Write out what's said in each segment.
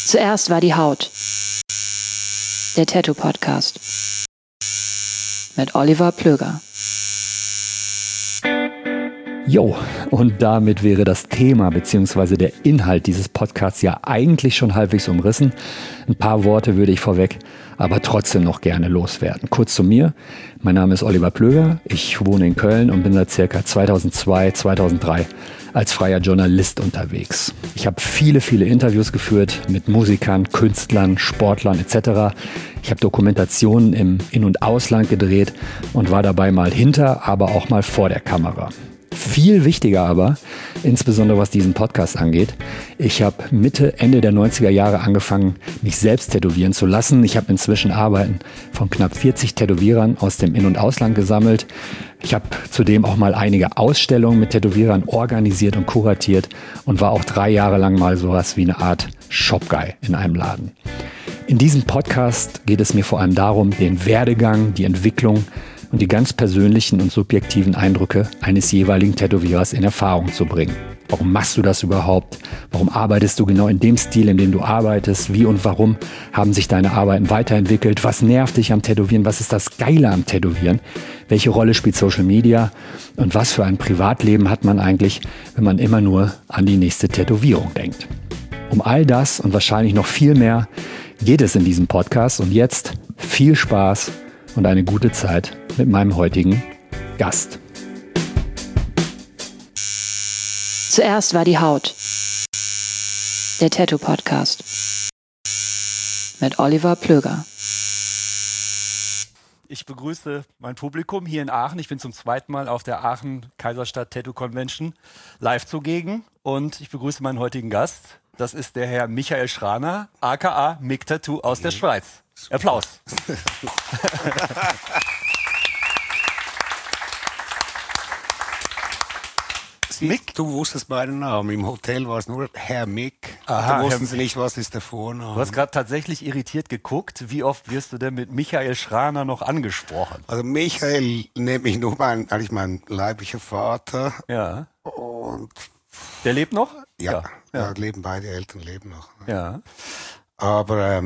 Zuerst war die Haut. Der Tattoo-Podcast. Mit Oliver Plöger. Jo, und damit wäre das Thema bzw. der Inhalt dieses Podcasts ja eigentlich schon halbwegs umrissen. Ein paar Worte würde ich vorweg, aber trotzdem noch gerne loswerden. Kurz zu mir. Mein Name ist Oliver Plöger. Ich wohne in Köln und bin seit ca. 2002, 2003 als freier Journalist unterwegs. Ich habe viele Interviews geführt mit Musikern, Künstlern, Sportlern etc. Ich habe Dokumentationen im In- und Ausland gedreht und war dabei mal hinter, aber auch mal vor der Kamera. Viel wichtiger aber, insbesondere was diesen Podcast angeht, ich habe Mitte, Ende der 90er Jahre angefangen, mich selbst tätowieren zu lassen. Ich habe inzwischen Arbeiten von knapp 40 Tätowierern aus dem In- und Ausland gesammelt. Ich habe zudem auch mal einige Ausstellungen mit Tätowierern organisiert und kuratiert und war auch 3 Jahre lang mal sowas wie eine Art Shopguy in einem Laden. In diesem Podcast geht es mir vor allem darum, den Werdegang, die Entwicklung und die ganz persönlichen und subjektiven Eindrücke eines jeweiligen Tätowierers in Erfahrung zu bringen. Warum machst du das überhaupt? Warum arbeitest du genau in dem Stil, in dem du arbeitest? Wie und warum haben sich deine Arbeiten weiterentwickelt? Was nervt dich am Tätowieren? Was ist das Geile am Tätowieren? Welche Rolle spielt Social Media? Und was für ein Privatleben hat man eigentlich, wenn man immer nur an die nächste Tätowierung denkt? Um all das und wahrscheinlich noch viel mehr geht es in diesem Podcast. Und jetzt viel Spaß und eine gute Zeit mit meinem heutigen Gast. Zuerst war die Haut. Der Tattoo-Podcast. Mit Oliver Plöger. Ich begrüße mein Publikum hier in Aachen. Ich bin zum 2. Mal auf der Aachen Kaiserstadt Tattoo Convention live zugegen. Und ich begrüße meinen heutigen Gast. Das ist der Herr Michael Schraner, aka Mick Tattoo aus der Schweiz. Applaus. Mick? Du wusstest meinen Namen. Im Hotel war es nur Herr Mick. Aha, da wussten sie nicht, was ist der Vorname. Du hast gerade tatsächlich irritiert geguckt. Wie oft wirst du denn mit Michael Schraner noch angesprochen? Also Michael nennt mich nur eigentlich mein leiblicher Vater. Ja. Und der lebt noch? Ja. Beide Eltern leben noch. Ja. Aber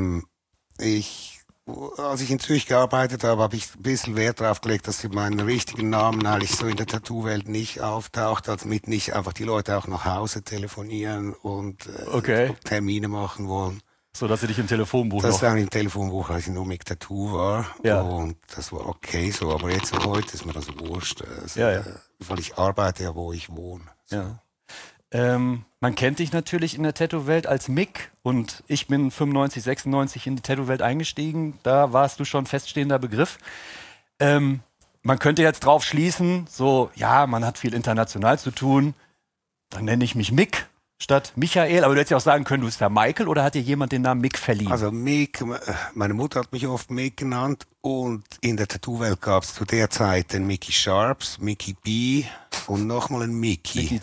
als ich in Zürich gearbeitet habe, habe ich ein bisschen Wert darauf gelegt, dass meinen richtigen Namen eigentlich so in der Tattoo-Welt nicht auftaucht, damit nicht einfach die Leute auch nach Hause telefonieren und Termine machen wollen. So, dass sie dich im Telefonbuch Das war im Telefonbuch, als ich nur mit Tattoo war. Ja. Und das war okay so. Aber jetzt heute ist mir das wurscht. Also, weil ich arbeite ja, wo ich wohne. So. Ja. Man kennt dich natürlich in der Tattoo-Welt als Mick und ich bin 95, 96 in die Tattoo-Welt eingestiegen. Da warst du schon feststehender Begriff. Man könnte jetzt drauf schließen, so, ja, man hat viel international zu tun. Dann nenne ich mich Mick statt Michael. Aber du hättest ja auch sagen können, du bist ja Michael, oder hat dir jemand den Namen Mick verliehen? Also Mick, meine Mutter hat mich oft Mick genannt und in der Tattoo-Welt gab es zu der Zeit den Mickey Sharps, Mickey B und nochmal einen Mickey.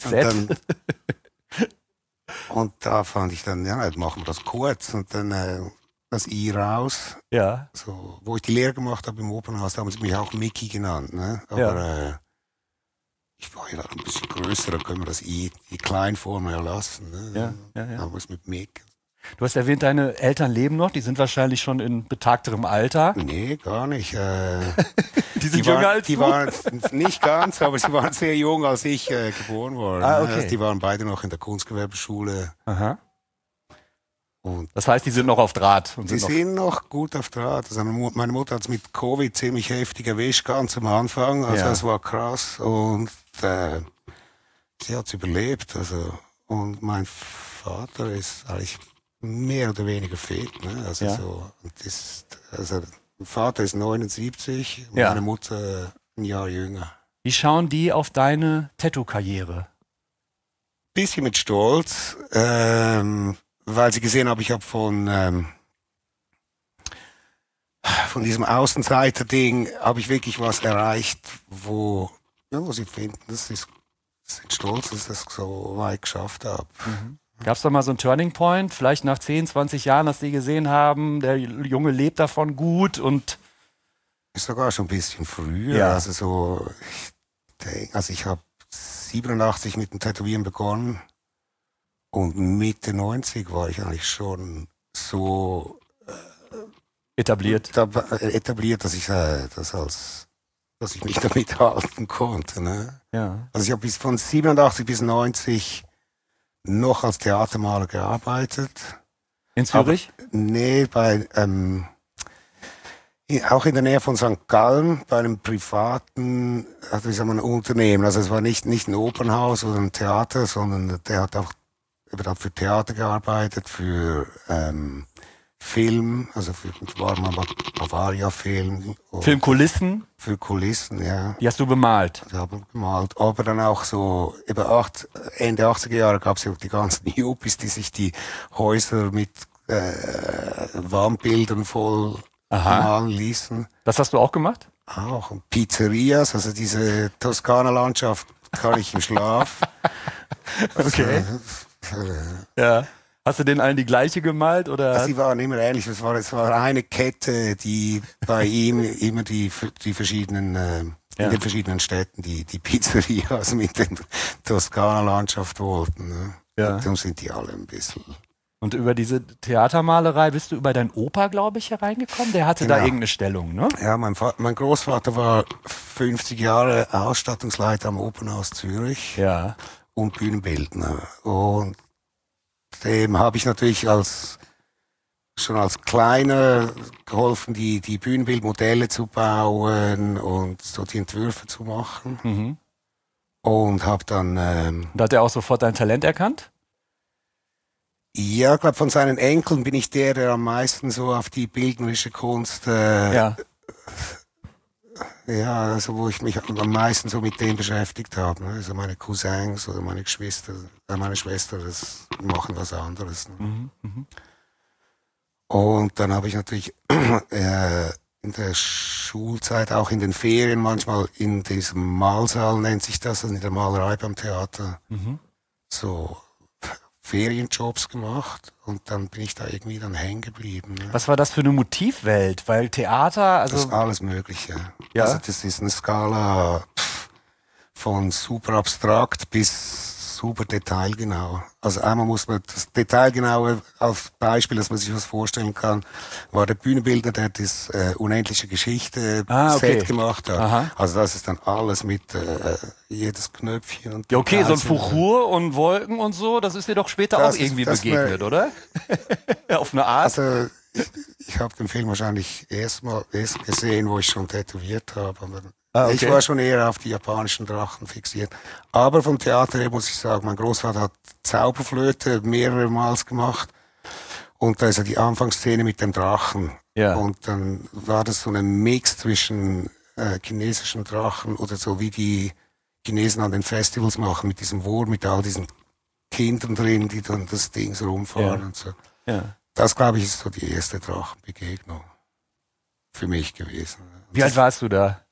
Und da fand ich dann, ja, jetzt machen wir das kurz und dann das I raus. Ja. So, wo ich die Lehre gemacht habe im Opernhaus, haben sie mich auch Mickey genannt. Ne? Aber ich war ja ein bisschen größer, da können wir das I, die Kleinform erlassen. Ne? Ja. Aber es mit Mick. Du hast erwähnt, deine Eltern leben noch, die sind wahrscheinlich schon in betagterem Alter. Nee, gar nicht. Die sind jünger als du? Die waren nicht ganz, aber sie waren sehr jung, als ich geboren war. Ah, okay. Also die waren beide noch in der Kunstgewerbeschule. Aha. Und das heißt, die sind noch auf Draht. Und die sind noch gut auf Draht. Also meine Mutter hat es mit Covid ziemlich heftig erwischt, ganz am Anfang. Also das war krass. Und sie hat es überlebt. Also, und mein Vater ist eigentlich mehr oder weniger fit. Ne? Also mein Vater ist 79, meine Mutter ein Jahr jünger. Wie schauen die auf deine Tattoo-Karriere? Bisschen mit Stolz, weil sie gesehen haben, ich habe von diesem Außenseiter-Ding habe ich wirklich was erreicht, wo sie finden, sind stolz, dass ich das so weit geschafft habe. Mhm. Gab es da mal so einen Turning Point, vielleicht nach 10, 20 Jahren, dass die gesehen haben, der Junge lebt davon gut und... Ist sogar schon ein bisschen früher. Ja. Also ich habe 87 mit dem Tätowieren begonnen und Mitte 90 war ich eigentlich schon so etabliert, dass ich dass ich mich damit halten konnte. Ne? Ja. Also ich habe von 87 bis 90 noch als Theatermaler gearbeitet. In Zürich? Aber, nee, auch in der Nähe von St. Gallen, bei einem privaten, also ich sag mal, ein Unternehmen. Also es war nicht ein Opernhaus oder ein Theater, sondern der hat für Theater gearbeitet, für Film, also war mal Bavaria-Film. Filmkulissen? Für Kulissen, ja. Die hast du bemalt? Die haben gemalt. Aber dann auch so, Ende 80er Jahre gab es ja die ganzen Yuppies, die sich die Häuser mit Wandbildern voll malen ließen. Das hast du auch gemacht? Auch. Und Pizzerias, also diese Toskana-Landschaft kann ich im Schlaf. Okay. Ja. Hast du denen allen die gleiche gemalt? Oder? Sie waren immer ähnlich. Es war eine Kette, die bei ihm immer die verschiedenen, in den verschiedenen Städten die Pizzerias mit der Toskana-Landschaft wollten. Ne? Ja. Darum sind die alle ein bisschen. Und über diese Theatermalerei bist du über deinen Opa, glaube ich, hereingekommen? Der hatte da irgendeine Stellung, ne? Ja, mein Großvater war 50 Jahre Ausstattungsleiter am Opernhaus Zürich. Ja. Und Bühnenbildner. Und dem habe ich natürlich schon als Kleiner geholfen, die Bühnenbildmodelle zu bauen und so die Entwürfe zu machen. Mhm. Und habe dann... Und hat er auch sofort dein Talent erkannt? Ja, ich glaube, von seinen Enkeln bin ich der am meisten so auf die bildnerische Kunst... Ja, also wo ich mich am meisten so mit dem beschäftigt habe. Ne? Also meine Cousins oder meine Schwester, das machen was anderes. Ne? Mhm. Und dann habe ich natürlich in der Schulzeit, auch in den Ferien manchmal in diesem Malsaal, nennt sich das, also in der Malerei beim Theater, so Ferienjobs gemacht und dann bin ich da irgendwie dann hängen geblieben. Ne? Was war das für eine Motivwelt? Weil Theater, also... Das ist alles Mögliche. Ja? Also das ist eine Skala von super abstrakt bis super detailgenau. Also einmal muss man das Detailgenaue als Beispiel, dass man sich was vorstellen kann, war der Bühnenbildner, der das Unendliche Geschichte Set gemacht hat. Aha. Also das ist dann alles mit jedes Knöpfchen. Und ja, okay, so ein Fuchur und Wolken und so, das ist dir doch später auch irgendwie begegnet, oder? Auf eine Art. Also ich habe den Film wahrscheinlich erst gesehen, wo ich schon tätowiert habe. Aber ich war schon eher auf die japanischen Drachen fixiert. Aber vom Theater her muss ich sagen, mein Großvater hat Zauberflöte mehrere Mal gemacht. Und da ist ja die Anfangsszene mit dem Drachen. Ja. Und dann war das so ein Mix zwischen chinesischen Drachen oder so wie die Chinesen an den Festivals machen, mit diesem Wurm, mit all diesen Kindern drin, die dann das Ding so rumfahren und so. Ja. Das, glaube ich, ist so die erste Drachenbegegnung für mich gewesen. Wie alt warst du da?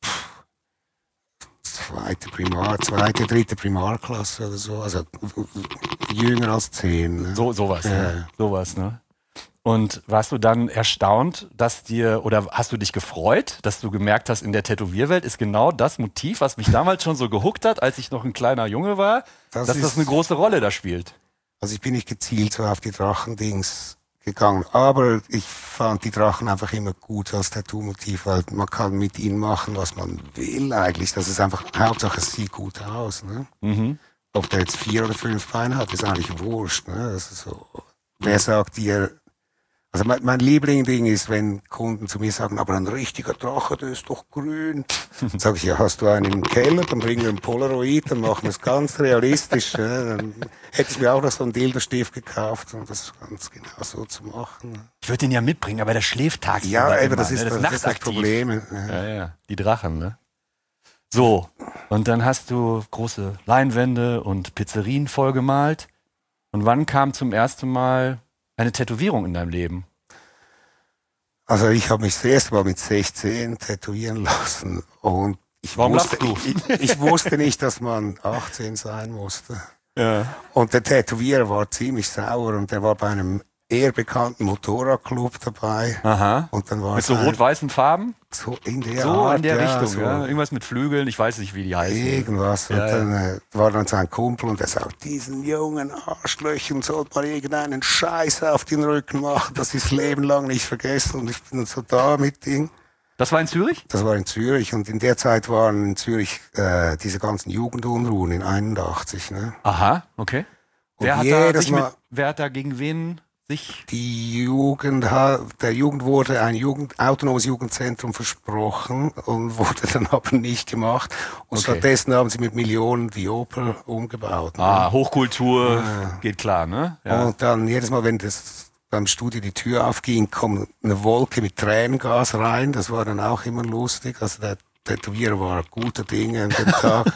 Dritte Primarklasse oder so, also jünger als 10. Ne? Sowas, ne? Sowas, ne? Und warst du dann erstaunt, oder hast du dich gefreut, dass du gemerkt hast, in der Tätowierwelt ist genau das Motiv, was mich damals schon so gehuckt hat, als ich noch ein kleiner Junge war, dass das eine große Rolle da spielt? Also ich bin nicht gezielt so auf die Drachendings gegangen, aber ich fand die Drachen einfach immer gut als Tattoo-Motiv, weil man kann mit ihnen machen, was man will eigentlich. Das ist einfach, Hauptsache es sieht gut aus. Ne? Mhm. Ob der jetzt 4 oder 5 Beine hat, ist eigentlich wurscht. Ne? Das ist so, wer sagt dir, also mein Lieblingsding ist, wenn Kunden zu mir sagen, aber ein richtiger Drache, der ist doch grün. Dann sage ich, ja, hast du einen im Keller, dann bringen wir ein Polaroid, dann machen wir es ganz realistisch. Dann hätte ich mir auch noch so einen Dildo-Stift gekauft, um das ganz genau so zu machen. Ich würde den ja mitbringen, aber der schläft tagsüber. Ja, immer, das ist das Problem. Ja, die Drachen, ne? So, und dann hast du große Leinwände und Pizzerien vollgemalt. Und wann kam zum ersten Mal eine Tätowierung in deinem Leben? Also ich habe mich das erste Mal mit 16 tätowieren lassen und ich wusste nicht, dass man 18 sein musste. Ja. Und der Tätowierer war ziemlich sauer und der war bei einem eher bekannten Motorradclub dabei. Aha. Und dann war Mit so rot-weißen Farben? So in der So Art, in der Richtung, so. ja. Irgendwas mit Flügeln, ich weiß nicht, wie die heißen. Irgendwas. Und dann war dann sein Kumpel und er sagt, diesen jungen Arschlöchern sollte man irgendeinen Scheiß auf den Rücken machen, dass sie das Leben lang nicht vergessen. Und ich bin so da mit Ding. Das war in Zürich? Das war in Zürich und in der Zeit waren in Zürich diese ganzen Jugendunruhen in 81. Ne? Aha, okay. Und Wer hat da gegen wen sich... Der Jugend wurde ein autonomes Jugendzentrum versprochen und wurde dann aber nicht gemacht. Und stattdessen haben sie mit Millionen die Oper umgebaut. Ne? Ah, Hochkultur, geht klar, ne? Ja. Und dann jedes Mal, wenn beim Studio die Tür aufging, kam eine Wolke mit Tränengas rein. Das war dann auch immer lustig. Also der Tätowierer war guter Dinge an dem Tag.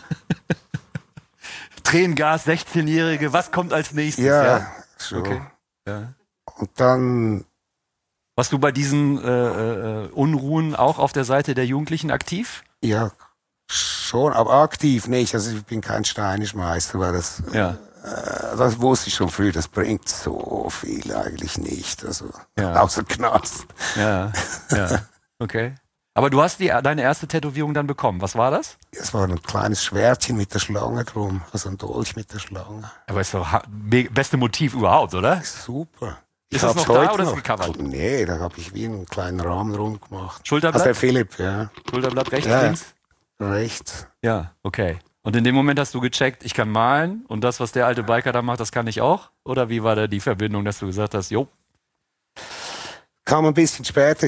Tränengas, 16-Jährige, was kommt als nächstes? Ja, schon. Okay. Ja. Und dann... Warst du bei diesen Unruhen auch auf der Seite der Jugendlichen aktiv? Ja, schon, aber aktiv nicht. Also ich bin kein Steineschmeißer, weil das... Ja. Das wusste ich schon früh, das bringt so viel eigentlich nicht. Also Ja. außer Knast. Ja, okay. Aber du hast deine erste Tätowierung dann bekommen. Was war das? Es war ein kleines Schwertchen mit der Schlange drum, also ein Dolch mit der Schlange. Aber ist doch beste Motiv überhaupt, oder? Super. Ist das noch da oder ist es gecovert? Nee, da habe ich wie einen kleinen Rahmen drum gemacht. Schulterblatt? Also der Philipp, ja. Schulterblatt rechts, Ja. links? Rechts. Ja, okay. Und in dem Moment hast du gecheckt, ich kann malen und das, was der alte Biker da macht, das kann ich auch? Oder wie war da die Verbindung, dass du gesagt hast, jo? Kam ein bisschen später,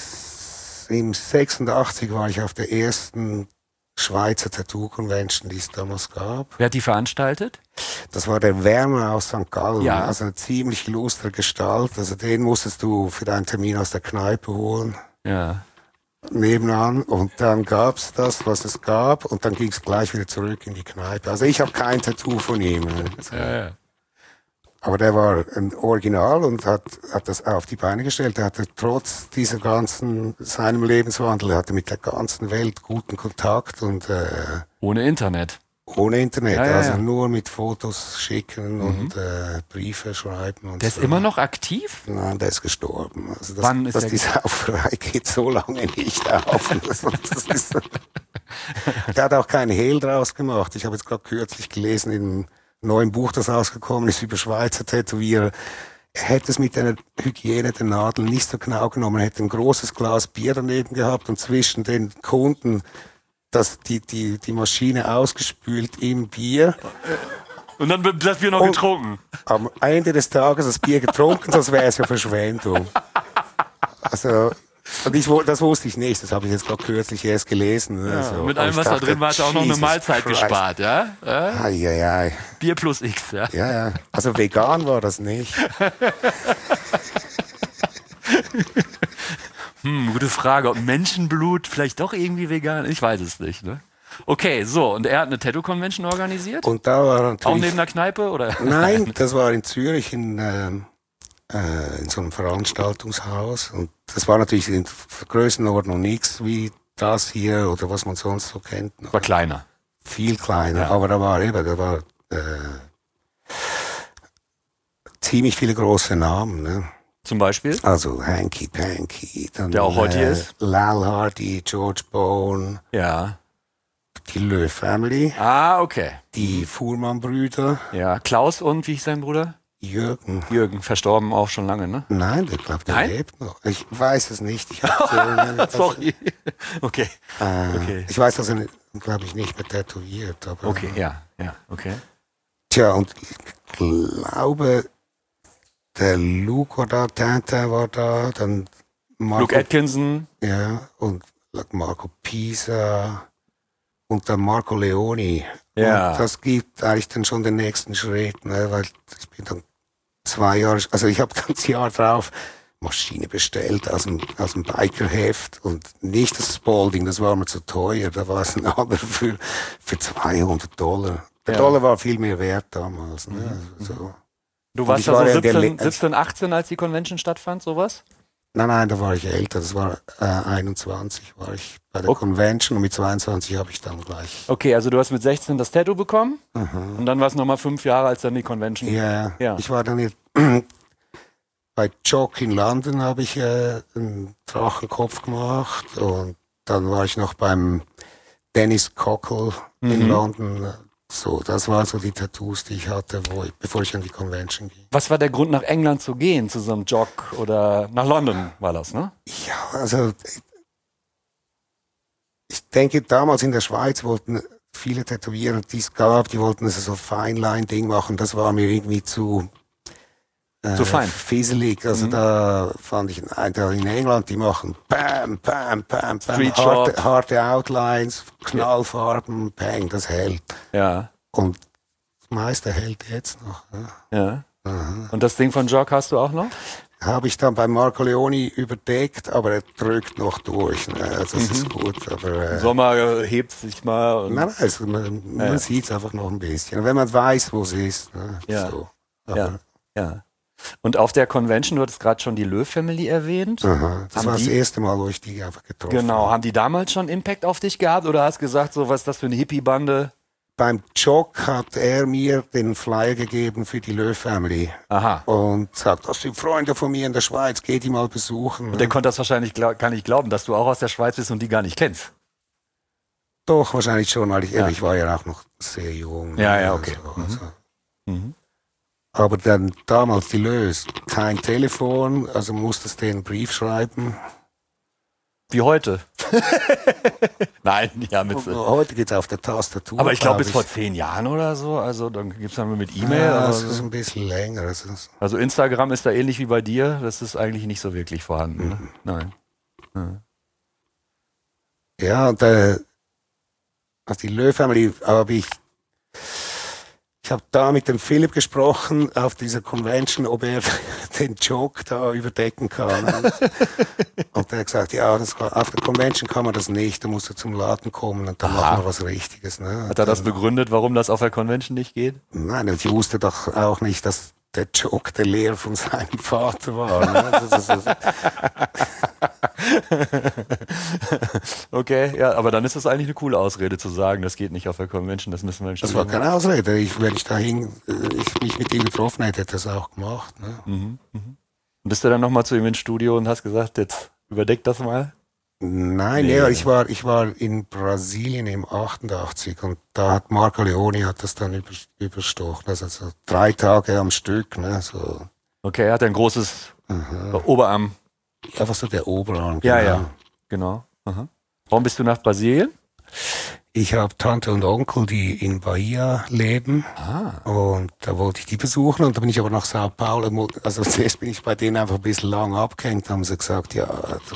im 86 war ich auf der ersten Schweizer Tattoo-Convention, die es damals gab. Wer hat die veranstaltet? Das war der Werner aus St. Gallen, Ja. also eine ziemlich illustre Gestalt. Also den musstest du für deinen Termin aus der Kneipe holen, Ja. nebenan. Und dann gab's das, was es gab, und dann ging's gleich wieder zurück in die Kneipe. Also ich habe kein Tattoo von ihm. Ja. Aber der war ein Original und hat das auf die Beine gestellt. Er hatte trotz dieser seinem Lebenswandel, er hatte mit der ganzen Welt guten Kontakt und Ohne Internet. ohne Internet, Ja, ja, also ja. nur mit Fotos schicken und Briefe schreiben und Der ist so. immer noch aktiv? Nein, der ist gestorben. Also Wann ist er die Sauferei geht so lange nicht auf. Der hat auch keinen Hehl draus gemacht. Ich habe jetzt gerade kürzlich gelesen in einem neuen Buch, das rausgekommen ist über Schweizer Tätowierer. Er hätte es mit einer Hygiene der Nadeln nicht so genau genommen. Er hätte ein großes Glas Bier daneben gehabt und zwischen den Kunden die Maschine ausgespült im Bier. Und dann wird das Bier noch getrunken. Am Ende des Tages das Bier getrunken, das wäre es ja Verschwendung. Also, und das wusste ich nicht, das habe ich jetzt gerade kürzlich erst gelesen. Ja, also, mit allem, was da drin war, hat er auch noch eine Jesus Mahlzeit Christ. gespart, ja? Ei. Bier plus X, ja? Ja. Also vegan war das nicht. Gute Frage. Ob Menschenblut vielleicht doch irgendwie vegan? Ich weiß es nicht, ne? Okay, so, und er hat eine Tattoo-Convention organisiert? Und da war natürlich... Auch neben der Kneipe, oder? Nein, das war in Zürich in so einem Veranstaltungshaus. Und das war natürlich in Größenordnung nichts wie das hier oder was man sonst so kennt. War kleiner. Viel kleiner, Ja. aber da war ziemlich viele große Namen. Ne? Zum Beispiel? Also Hanky Panky, dann Der auch heute hier ist? Lal Hardy, George Bone, Ja. die Lö Family, Ah, okay. die Fuhrmann-Brüder, Ja, Klaus und, wie hieß sein Bruder? Jürgen. Jürgen, verstorben auch schon lange, ne? Nein, ich glaube, der Nein? lebt noch. Ich weiß es nicht. Ich hab, Sorry. Okay. Okay. Ich weiß, dass er, glaube ich, nicht mehr tätowiert. Aber, Okay, ja, okay. Tja, und ich glaube, der Luke war da, Tintin war da, dann Luke Atkinson. Ja, und Marco Pisa und dann Marco Leoni. Ja. Und das gibt eigentlich dann schon den nächsten Schritt, ne, weil ich bin dann 2 Jahre, also ich habe dann das Jahr drauf Maschine bestellt aus dem Bikerheft und nicht das Spalding, das war mir zu teuer, da war es ein anderer für $200. Der Dollar war viel mehr wert damals. Ne? So. Du warst ich da war so ja der 17, 18, als die Convention stattfand, sowas? Nein, da war ich älter, das war 21 war ich bei der Convention und mit 22 habe ich dann gleich. Okay, also du hast mit 16 das Tattoo bekommen und dann war es nochmal 5 Jahre, als dann die Convention. Ja. Ja. Ich war dann jetzt, bei Jock in London habe ich einen Drachenkopf gemacht und dann war ich noch beim Dennis Cockle in London. So, das waren so die Tattoos, die ich hatte, bevor ich an die Convention ging. Was war der Grund, nach England zu gehen, zu so einem Jock oder nach London war das, ne? Ja, also ich denke, damals in der Schweiz wollten viele Tätowierer, die es gab, die wollten so Feinline-Ding machen. Das war mir irgendwie zu fein. Fieselig. Also da fand ich in England, die machen Bam, Bam, Bam, Bam, Street Shop. harte Outlines, Knallfarben, Bang, das hält. Ja. Und das meiste hält jetzt noch. Ja. Und das Ding von Jock hast du auch noch? Habe ich dann bei Marco Leoni überdeckt, aber er drückt noch durch. Ne? Also das ist gut. Aber, Sommer hebt sich mal. Und nein, also man sieht es einfach noch ein bisschen. Wenn man weiß, wo es ist. Ne? Ja. So. Ja. Und auf der Convention, du hattest gerade schon die Löw-Family erwähnt. Aha. Das Haben war das die- erste Mal, wo ich die einfach getroffen Genau, habe. haben die damals schon Impact auf dich gehabt oder hast gesagt, so was ist das für eine Hippie-Bande? Beim Jock hat er mir den Flyer gegeben für die Löw-Family. Aha. Und sagt, das sind Freunde von mir in der Schweiz, geh die mal besuchen. Und der konnte das wahrscheinlich gar nicht glauben, dass du auch aus der Schweiz bist und die gar nicht kennst. Doch, wahrscheinlich schon, weil ich war ja auch noch sehr jung. Ja, okay. Also. Aber dann damals die Lös, kein Telefon, also musstest du einen Brief schreiben. Wie heute. Nein, ja, mit. Heute geht's auf der Tastatur. Aber ich glaube, bis vor 10 Jahren oder so. Also dann gibt's dann mit E-Mail. Ja, das aber ist ein bisschen länger. also Instagram ist da ähnlich wie bei dir. Das ist eigentlich nicht so wirklich vorhanden. Ne? Nein. Ja, und also die Löw-Family habe ich habe da mit dem Philipp gesprochen auf dieser Convention, ob er den Joke da überdecken kann. Und er hat gesagt, ja, auf der Convention kann man das nicht, da musst du zum Laden kommen und dann machen wir was Richtiges. Ne? Hat er das begründet, warum das auf der Convention nicht geht? Nein, ich wusste doch auch nicht, dass der Joke der Lehrer von seinem Vater war. Ne? Okay, ja, aber dann ist das eigentlich eine coole Ausrede zu sagen, das geht nicht auf der Convention, das müssen wir im Das Studio war keine Ausrede. Wenn ich mich mit ihm getroffen hätte, hätte er das auch gemacht. Ne? Und bist du dann nochmal zu ihm ins Studio und hast gesagt, jetzt überdeck das mal? Nein, nee. Ich war in Brasilien im 88 und da hat Marco Leoni das dann überstochen. Also so 3 Tage am Stück. Ne? So. Okay, er hat ein großes Oberarm. Einfach so der Oberarm. Ja, genau. Aha. Warum bist du nach Brasilien? Ich habe Tante und Onkel, die in Bahia leben. Und da wollte ich die besuchen und da bin ich aber nach Sao Paulo. Also zuerst bin ich bei denen einfach ein bisschen lang abgehängt. Da haben sie gesagt, ja,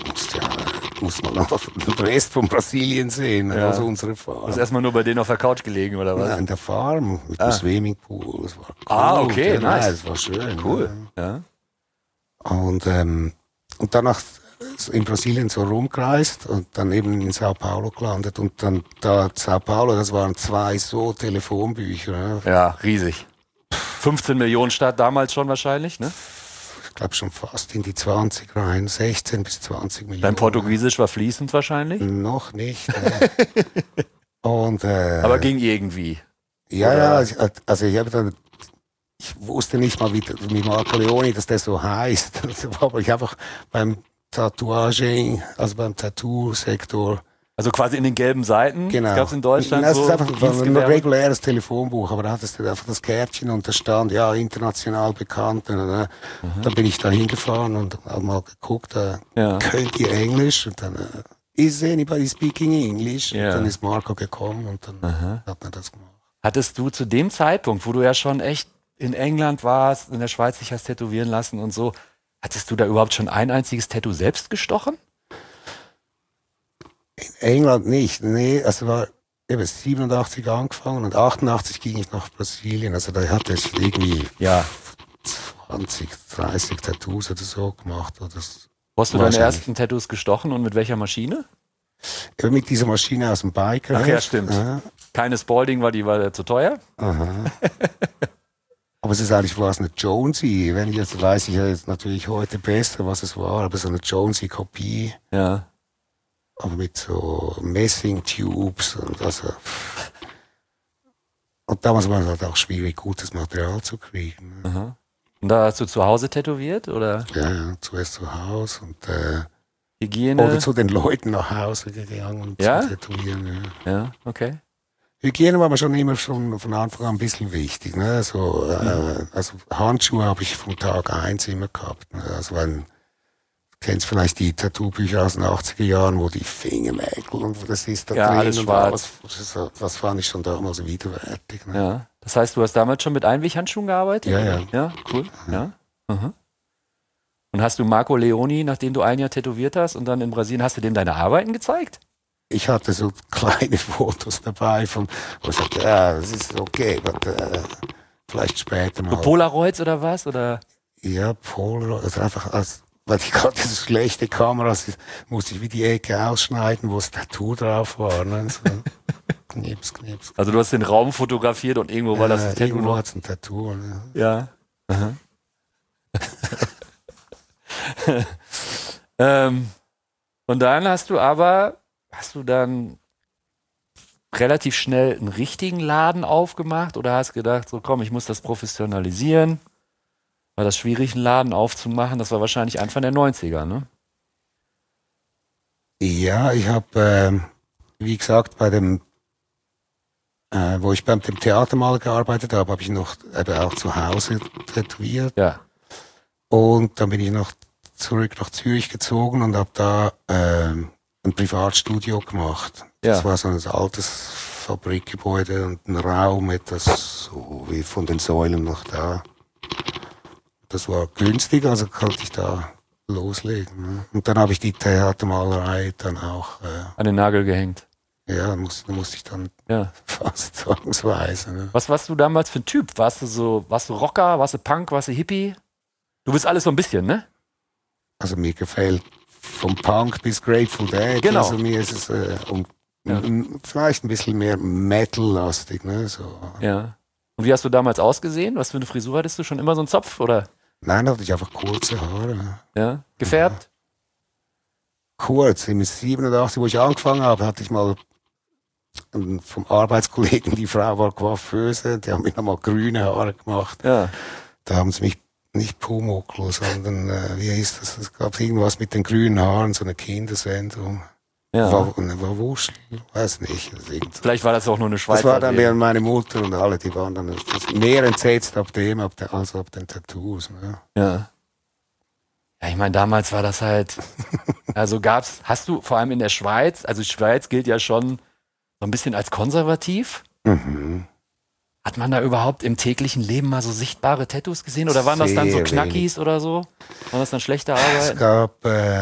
du musst mal noch den Rest von Brasilien sehen, also unsere Farm. Du bist erstmal nur bei denen auf der Couch gelegen, oder was? Ja, in der Farm mit dem Swimmingpool. Das war cool. Okay, ja, nice. Das war schön. Cool. Ja. Und danach in Brasilien so rumgereist und dann eben in Sao Paulo gelandet. Und dann da Sao Paulo, das waren 2 so Telefonbücher. Ne? Ja, riesig. 15 Millionen Stadt damals schon wahrscheinlich, ne? Ich glaube schon fast in die 20 rein, 16 bis 20 Millionen. Dein Portugiesisch war fließend wahrscheinlich? Noch nicht. Ne? Und, Aber ging irgendwie. Ja, also ich wusste nicht mal, wie Marco Leoni, dass der so heißt. Aber ich einfach beim Tattooing, also beim Tattoo-Sektor. Also quasi in den gelben Seiten. Genau. Das gab's in Deutschland Das so. ist einfach ein Dienstgewerbe. reguläres Telefonbuch, aber da hattest du einfach das Kärtchen und da stand, ja, international bekannt. Ne? Dann bin ich da hingefahren und habe mal geguckt, könnt ihr Englisch? Und dann, is anybody speaking English? Ja. Und dann ist Marco gekommen und dann hat er das gemacht. Hattest du zu dem Zeitpunkt, wo du ja schon echt in England warst, in der Schweiz dich hast tätowieren lassen und so, hattest du da überhaupt schon ein einziges Tattoo selbst gestochen? In England nicht, nee, also war eben 87 angefangen und 88 ging ich nach Brasilien, also da hatte ich irgendwie 20, 30 Tattoos oder so gemacht. Oder so. Wo hast du deine Wahrscheinlich. ersten Tattoos gestochen und mit welcher Maschine? Eben mit dieser Maschine aus dem Biker. Ach ja, stimmt. Keine Spalding, weil die war zu teuer. Aber es ist eigentlich was eine Jonesy. Wenn ich jetzt weiß ich ja jetzt natürlich heute besser, was es war, aber so eine Jonesy-Kopie. Ja. Aber mit so Messing-Tubes und also. Und damals war es halt auch schwierig, gutes Material zu kriegen. Und Und da hast du zu Hause tätowiert, oder? Ja, zuerst zu Hause und Hygiene? oder zu den Leuten nach Hause gegangen und Ja? zu tätowieren. Ja. Ja, okay. Hygiene war mir schon immer von Anfang an ein bisschen wichtig. Ne? So, also Handschuhe habe ich vom Tag 1 immer gehabt. Ne? Also du kennst vielleicht die Tattoo-Bücher aus den 80er Jahren, wo die Fingernägel und das ist da Ja, drin. alles und schwarz. das fand ich schon damals widerwärtig. Ne? Ja. Das heißt, du hast damals schon mit Einweghandschuhen gearbeitet? Ja, ja. Ja, cool. Ja. Mhm. Und hast du Marco Leoni, nachdem du ein Jahr tätowiert hast und dann in Brasilien, hast du dem deine Arbeiten gezeigt? Ich hatte so kleine Fotos dabei, wo ich sagte, ja, das ist okay, aber vielleicht später mal. So Polaroids oder was? Oder? Ja, Polaroid, also einfach weil ich gerade diese schlechte Kamera, musste ich wie die Ecke ausschneiden, wo das Tattoo drauf war. Ne? So, knips. Also du hast den Raum fotografiert und irgendwo war das Tattoo irgendwo noch? hat es ein Tattoo. Ne? Ja. Aha. Und dann hast du dann relativ schnell einen richtigen Laden aufgemacht oder hast gedacht, so komm, ich muss das professionalisieren? War das schwierig, einen Laden aufzumachen? Das war wahrscheinlich Anfang der 90er, ne? Ja, ich habe, wie gesagt, wo ich beim dem Theater mal gearbeitet habe, habe ich noch auch zu Hause tätowiert. Ja. Und dann bin ich noch zurück nach Zürich gezogen und habe da ein Privatstudio gemacht. Das war so ein altes Fabrikgebäude und ein Raum, etwas so wie von den Säulen noch da. Das war günstig, also konnte ich da loslegen. Ne? Und dann habe ich die Theatermalerei dann auch An den Nagel gehängt. ja, musste ich dann Ja. fast zwangsweise. Ne? Was warst du damals für ein Typ? Warst du Rocker, warst du Punk, warst du Hippie? Du bist alles so ein bisschen, ne? Also mir gefällt vom Punk bis Grateful Dead. Genau. Also mir ist es vielleicht ein bisschen mehr Metal-lastig. Ne? So. Ja. Und wie hast du damals ausgesehen? Was für eine Frisur hattest du? Schon immer so einen Zopf, oder? Nein, da hatte ich einfach kurze Haare. Ja. Gefärbt? Kurz, im 87, wo ich angefangen habe, hatte ich mal vom Arbeitskollegen, die Frau war Coiffeuse, die haben mir nochmal grüne Haare gemacht. Ja. Da haben sie mich nicht Pumuckl, sondern, wie hieß das? Es gab irgendwas mit den grünen Haaren, so eine Kindersendung. Ja. War Wuschel, weiß nicht. Vielleicht war das auch nur eine Schweizer. Das war dann während meine Mutter und alle, die waren dann mehr entsetzt ab dem, als ab den Tattoos. Ne? Ja. Ja, ich meine, damals war das halt, also hast du vor allem in der Schweiz, also die Schweiz gilt ja schon so ein bisschen als konservativ. Mhm. Hat man da überhaupt im täglichen Leben mal so sichtbare Tattoos gesehen? Oder waren das dann so Sehr Knackis oder so? Waren das dann schlechte Es Arbeit? gab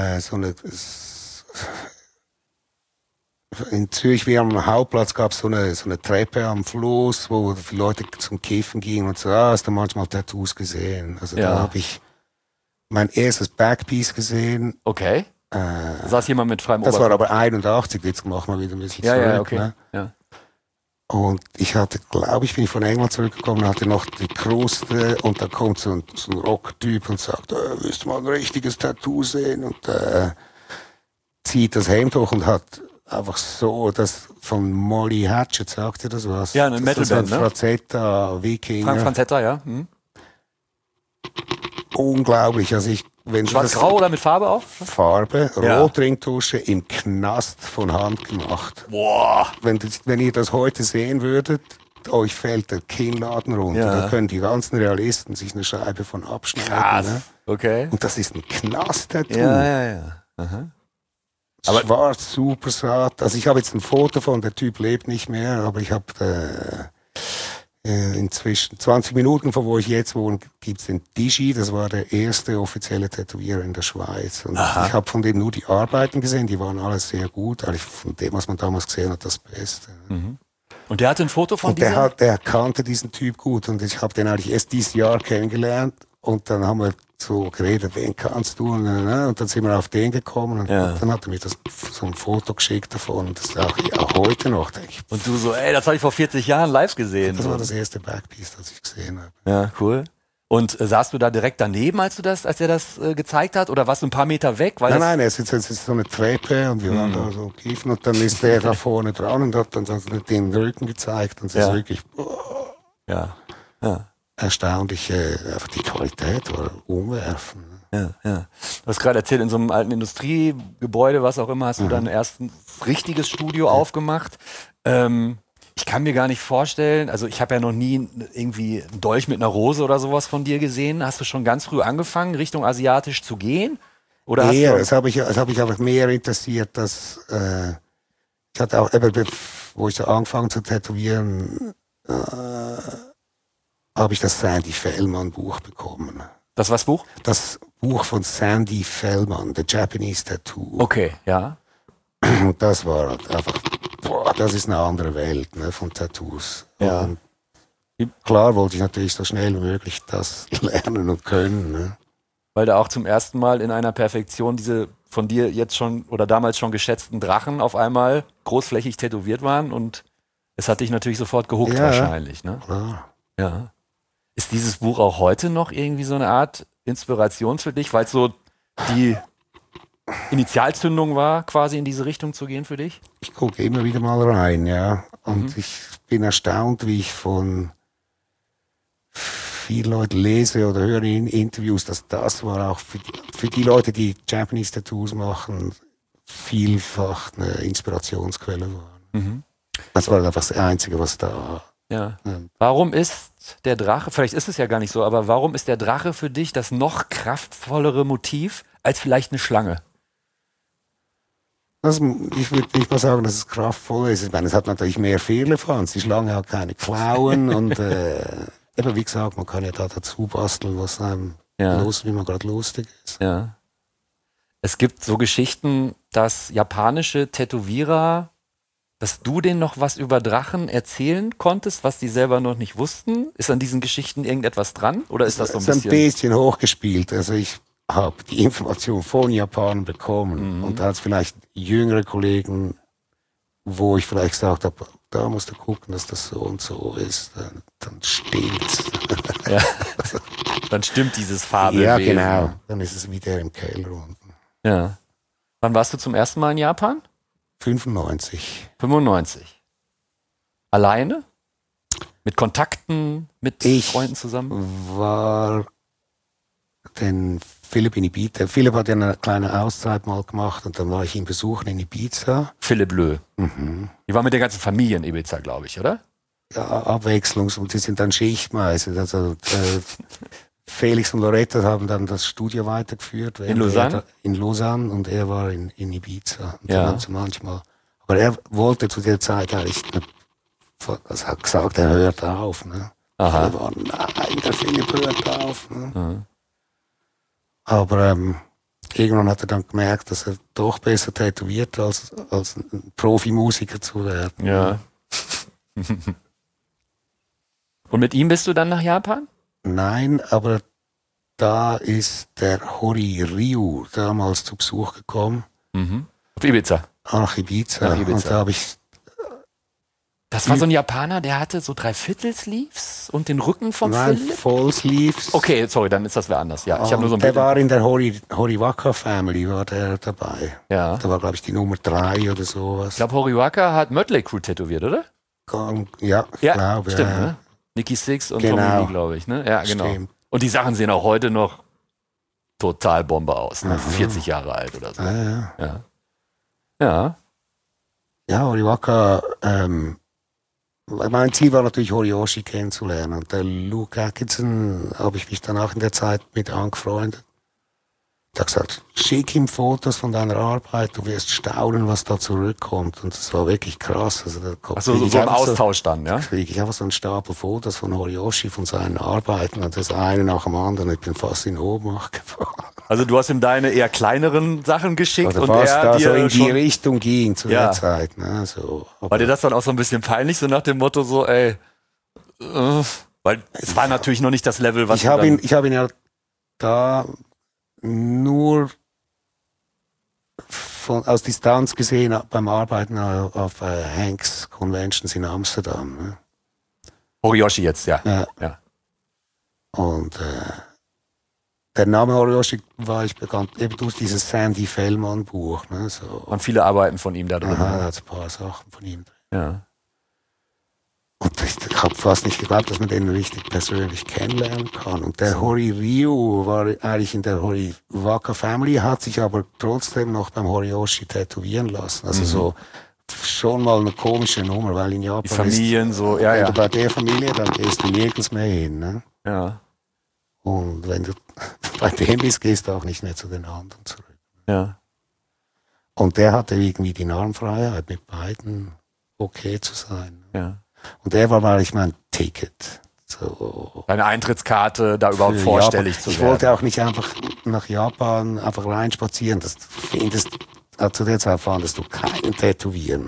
in Zürich, wie am Hauptplatz, gab es so eine Treppe am Fluss, wo die Leute zum Kiffen gingen und so, hast du manchmal Tattoos gesehen. Also Ja. da habe ich mein erstes Backpiece gesehen. Okay. Saß jemand mit freiem Das war Oberkörper? aber 81, jetzt machen wir wieder ein bisschen Ja, zurück. ja, okay. Ne? Ja. Und ich hatte, glaube ich, bin ich von England zurückgekommen, hatte noch die Kruste und da kommt so ein Rocktyp und sagt, willst du mal ein richtiges Tattoo sehen? Und zieht das Hemd hoch und hat einfach so das von Molly Hatchet, sagt ihr das was? Ja, eine Das ist Metalband, ein ne? Frazetta, Wikinger. Franzetta, ja. Hm. Unglaublich. Also wenn du das Schwarz-grau oder mit Farbe auch? Farbe, Ja. Rotringtusche im Knast von Hand gemacht. Boah. Wenn ihr das heute sehen würdet, euch fällt der Kinnladen runter. Ja. Da können die ganzen Realisten sich eine Scheibe von abschneiden. Krass. Ne? Okay. Und das ist ein Knast-Tattoo. Ja. Aha. Aber- Schwarz, super satt. Also ich habe jetzt ein Foto von, der Typ lebt nicht mehr, aber ich habe inzwischen 20 Minuten von wo ich jetzt wohne, gibt's den Digi, das war der erste offizielle Tätowierer in der Schweiz. Und Aha. ich habe von dem nur die Arbeiten gesehen, die waren alles sehr gut. Eigentlich von dem, was man damals gesehen hat, das Beste. Und der hatte ein Foto von Und dieser? der kannte diesen Typ gut und ich habe den eigentlich erst dieses Jahr kennengelernt und dann haben wir so geredet, wen kannst du? Und dann sind wir auf den gekommen und Ja. dann hat er mir so ein Foto geschickt davon und das sage ich auch heute noch, denke ich. Und du so, ey, das habe ich vor 40 Jahren live gesehen. Das war das erste Backpiece, das ich gesehen habe. Ja, cool. Und saßt du da direkt daneben, als er das gezeigt hat? Oder warst du ein paar Meter weg? Weil Nein, es ist so eine Treppe und wir waren da so kiffen und dann ist der da vorne dran und hat dann so den Rücken gezeigt und es Ja. ist wirklich, Ja. erstaunliche, einfach die Qualität war umwerfend. Ja. Du hast gerade erzählt, in so einem alten Industriegebäude, was auch immer, hast du dann erst ein richtiges Studio aufgemacht. Ich kann mir gar nicht vorstellen, also ich habe ja noch nie irgendwie einen Dolch mit einer Rose oder sowas von dir gesehen. Hast du schon ganz früh angefangen, Richtung asiatisch zu gehen? Oder Ja, hast das habe ich einfach mehr interessiert, dass ich hatte auch, wo ich so angefangen zu tätowieren, habe ich das Sandy Fellman Buch bekommen. das was Buch? Das Buch von Sandy Fellman, The Japanese Tattoo. Okay, ja. Und das war halt einfach, das ist eine andere Welt, ne, von Tattoos. Ja. Und klar wollte ich natürlich so schnell wie möglich das lernen und können. Ne. Weil da auch zum ersten Mal in einer Perfektion diese von dir jetzt schon oder damals schon geschätzten Drachen auf einmal großflächig tätowiert waren und es hat dich natürlich sofort gehuckt wahrscheinlich, ne? Klar. Ja. Ist dieses Buch auch heute noch irgendwie so eine Art Inspiration für dich, weil es so die Initialzündung war, quasi in diese Richtung zu gehen für dich? Ich gucke immer wieder mal rein, ja. Und ich bin erstaunt, wie ich von vielen Leuten lese oder höre in Interviews, dass das war auch für die Leute, die Japanese Tattoos machen, vielfach eine Inspirationsquelle war. Das war einfach das Einzige, was da... Ja. Warum ist der Drache, vielleicht ist es ja gar nicht so, aber warum ist der Drache für dich das noch kraftvollere Motiv als vielleicht eine Schlange? Ich würde nicht mal sagen, dass es kraftvoll ist. Ich meine, es hat natürlich mehr Firlefanz. Die Schlange hat keine Klauen und eben wie gesagt, man kann ja da dazu basteln, was einem wie man gerade lustig ist. Ja. Es gibt so Geschichten, dass japanische Tätowierer, dass du denen noch was über Drachen erzählen konntest, was die selber noch nicht wussten. Ist an diesen Geschichten irgendetwas dran? Oder ist das so ein bisschen hochgespielt. Also ich habe die Information von Japan bekommen und da hat es vielleicht jüngere Kollegen, wo ich vielleicht gesagt habe, da musst du gucken, dass das so und so ist, dann stimmt's. Ja. Dann stimmt dieses Fabelwesen. Ja, genau. Dann ist es wieder im Keller unten. Ja. Wann warst du zum ersten Mal in Japan? 95. 95. Alleine? Mit Kontakten, mit Freunden zusammen? War den Philipp in Ibiza. Philipp hat ja eine kleine Auszeit mal gemacht und dann war ich ihn besuchen in Ibiza. Philipp Lö. Die war mit der ganzen Familie in Ibiza, glaube ich, oder? Ja, Abwechslungs- und die sind dann Schichtmeister. Also Felix und Loretta haben dann das Studio weitergeführt. In Lausanne? In Lausanne und er war in Ibiza. Und dann haben sie manchmal, aber er wollte zu der Zeit eigentlich, also hat gesagt, er hört auf. Ne? Aha. Er war, nein, der Philipp hört auf. Ne? Aber irgendwann hat er dann gemerkt, dass er doch besser tätowiert, als ein Profimusiker zu werden. Ja. Und mit ihm bist du dann nach Japan? Nein, aber da ist der Hori Ryu damals zu Besuch gekommen. Auf Ibiza. Nach Ibiza. Nach Ibiza. Und da habe ich... Das war so ein Japaner, der hatte so 3/4-Sleeves und den Rücken von Philipp? Vollsleeves. Okay, sorry, dann ist das wer anders. Ja, ich habe nur so ein der Bild. war in der Horiwaka Family, war der dabei. Ja. Da war, glaube ich, die Nummer 3 oder sowas. Ich glaube, Horiwaka hat Mötley Crüe tätowiert, oder? Ja, ich glaube. Stimmt, ja. ne? Nicky Six und Genau. Tommy Lee, glaube ich, ne? Ja, genau. Stimmt. Und die Sachen sehen auch heute noch total Bombe aus, ne? 40 Jahre alt oder so. Ja. Ja, Horiwaka, mein Ziel war natürlich, Horiyoshi kennenzulernen. Und der Luke Atkinson habe ich mich dann auch in der Zeit mit angefreundet. Ich habe gesagt, schick ihm Fotos von deiner Arbeit, du wirst staunen, was da zurückkommt. Und das war wirklich krass. Also da Achso, so ein Austausch dann, ja? Kriege ich einfach so einen Stapel Fotos von Horiyoshi, von seinen Arbeiten. Und das eine nach dem anderen. Ich bin fast in Ohnmacht gefallen. Also du hast ihm deine eher kleineren Sachen geschickt Oder und was er da dir so in die schon, Richtung ging zu der Zeit. Ne? So, war dir das dann auch so ein bisschen peinlich, so nach dem Motto so, ey, weil es war natürlich noch nicht das Level, was ich habe ihn ja da nur aus Distanz gesehen beim Arbeiten auf Hanks Conventions in Amsterdam. Ne? Horiyoshi jetzt, ja. Und der Name Horiyoshi war ich bekannt, eben durch dieses Sandy Fellman Buch. Ne? So. Und viele Arbeiten von ihm da drin. Aha, da hat ein paar Sachen von ihm drin. Ja. Und ich habe fast nicht geglaubt, dass man den richtig persönlich kennenlernen kann. Und der Hori Ryu war eigentlich in der Horiwaka Family, hat sich aber trotzdem noch beim Horiyoshi tätowieren lassen. Also so schon mal eine komische Nummer, weil in Japan Die Familien ist, so, wenn du bei der Familie, dann gehst du nirgends mehr hin. Ne? Ja. Und wenn du bei dem bist, gehst du auch nicht mehr zu den anderen zurück. Ja. Und der hatte irgendwie die Narrenfreiheit, mit beiden okay zu sein. Ja. Und der war eigentlich mein Ticket. So. Deine Eintrittskarte, da überhaupt Für vorstellig Japan. zu werden. Ich wollte auch nicht einfach nach Japan einfach reinspazieren. Zu der Zeit fandest du keinen Tätowieren.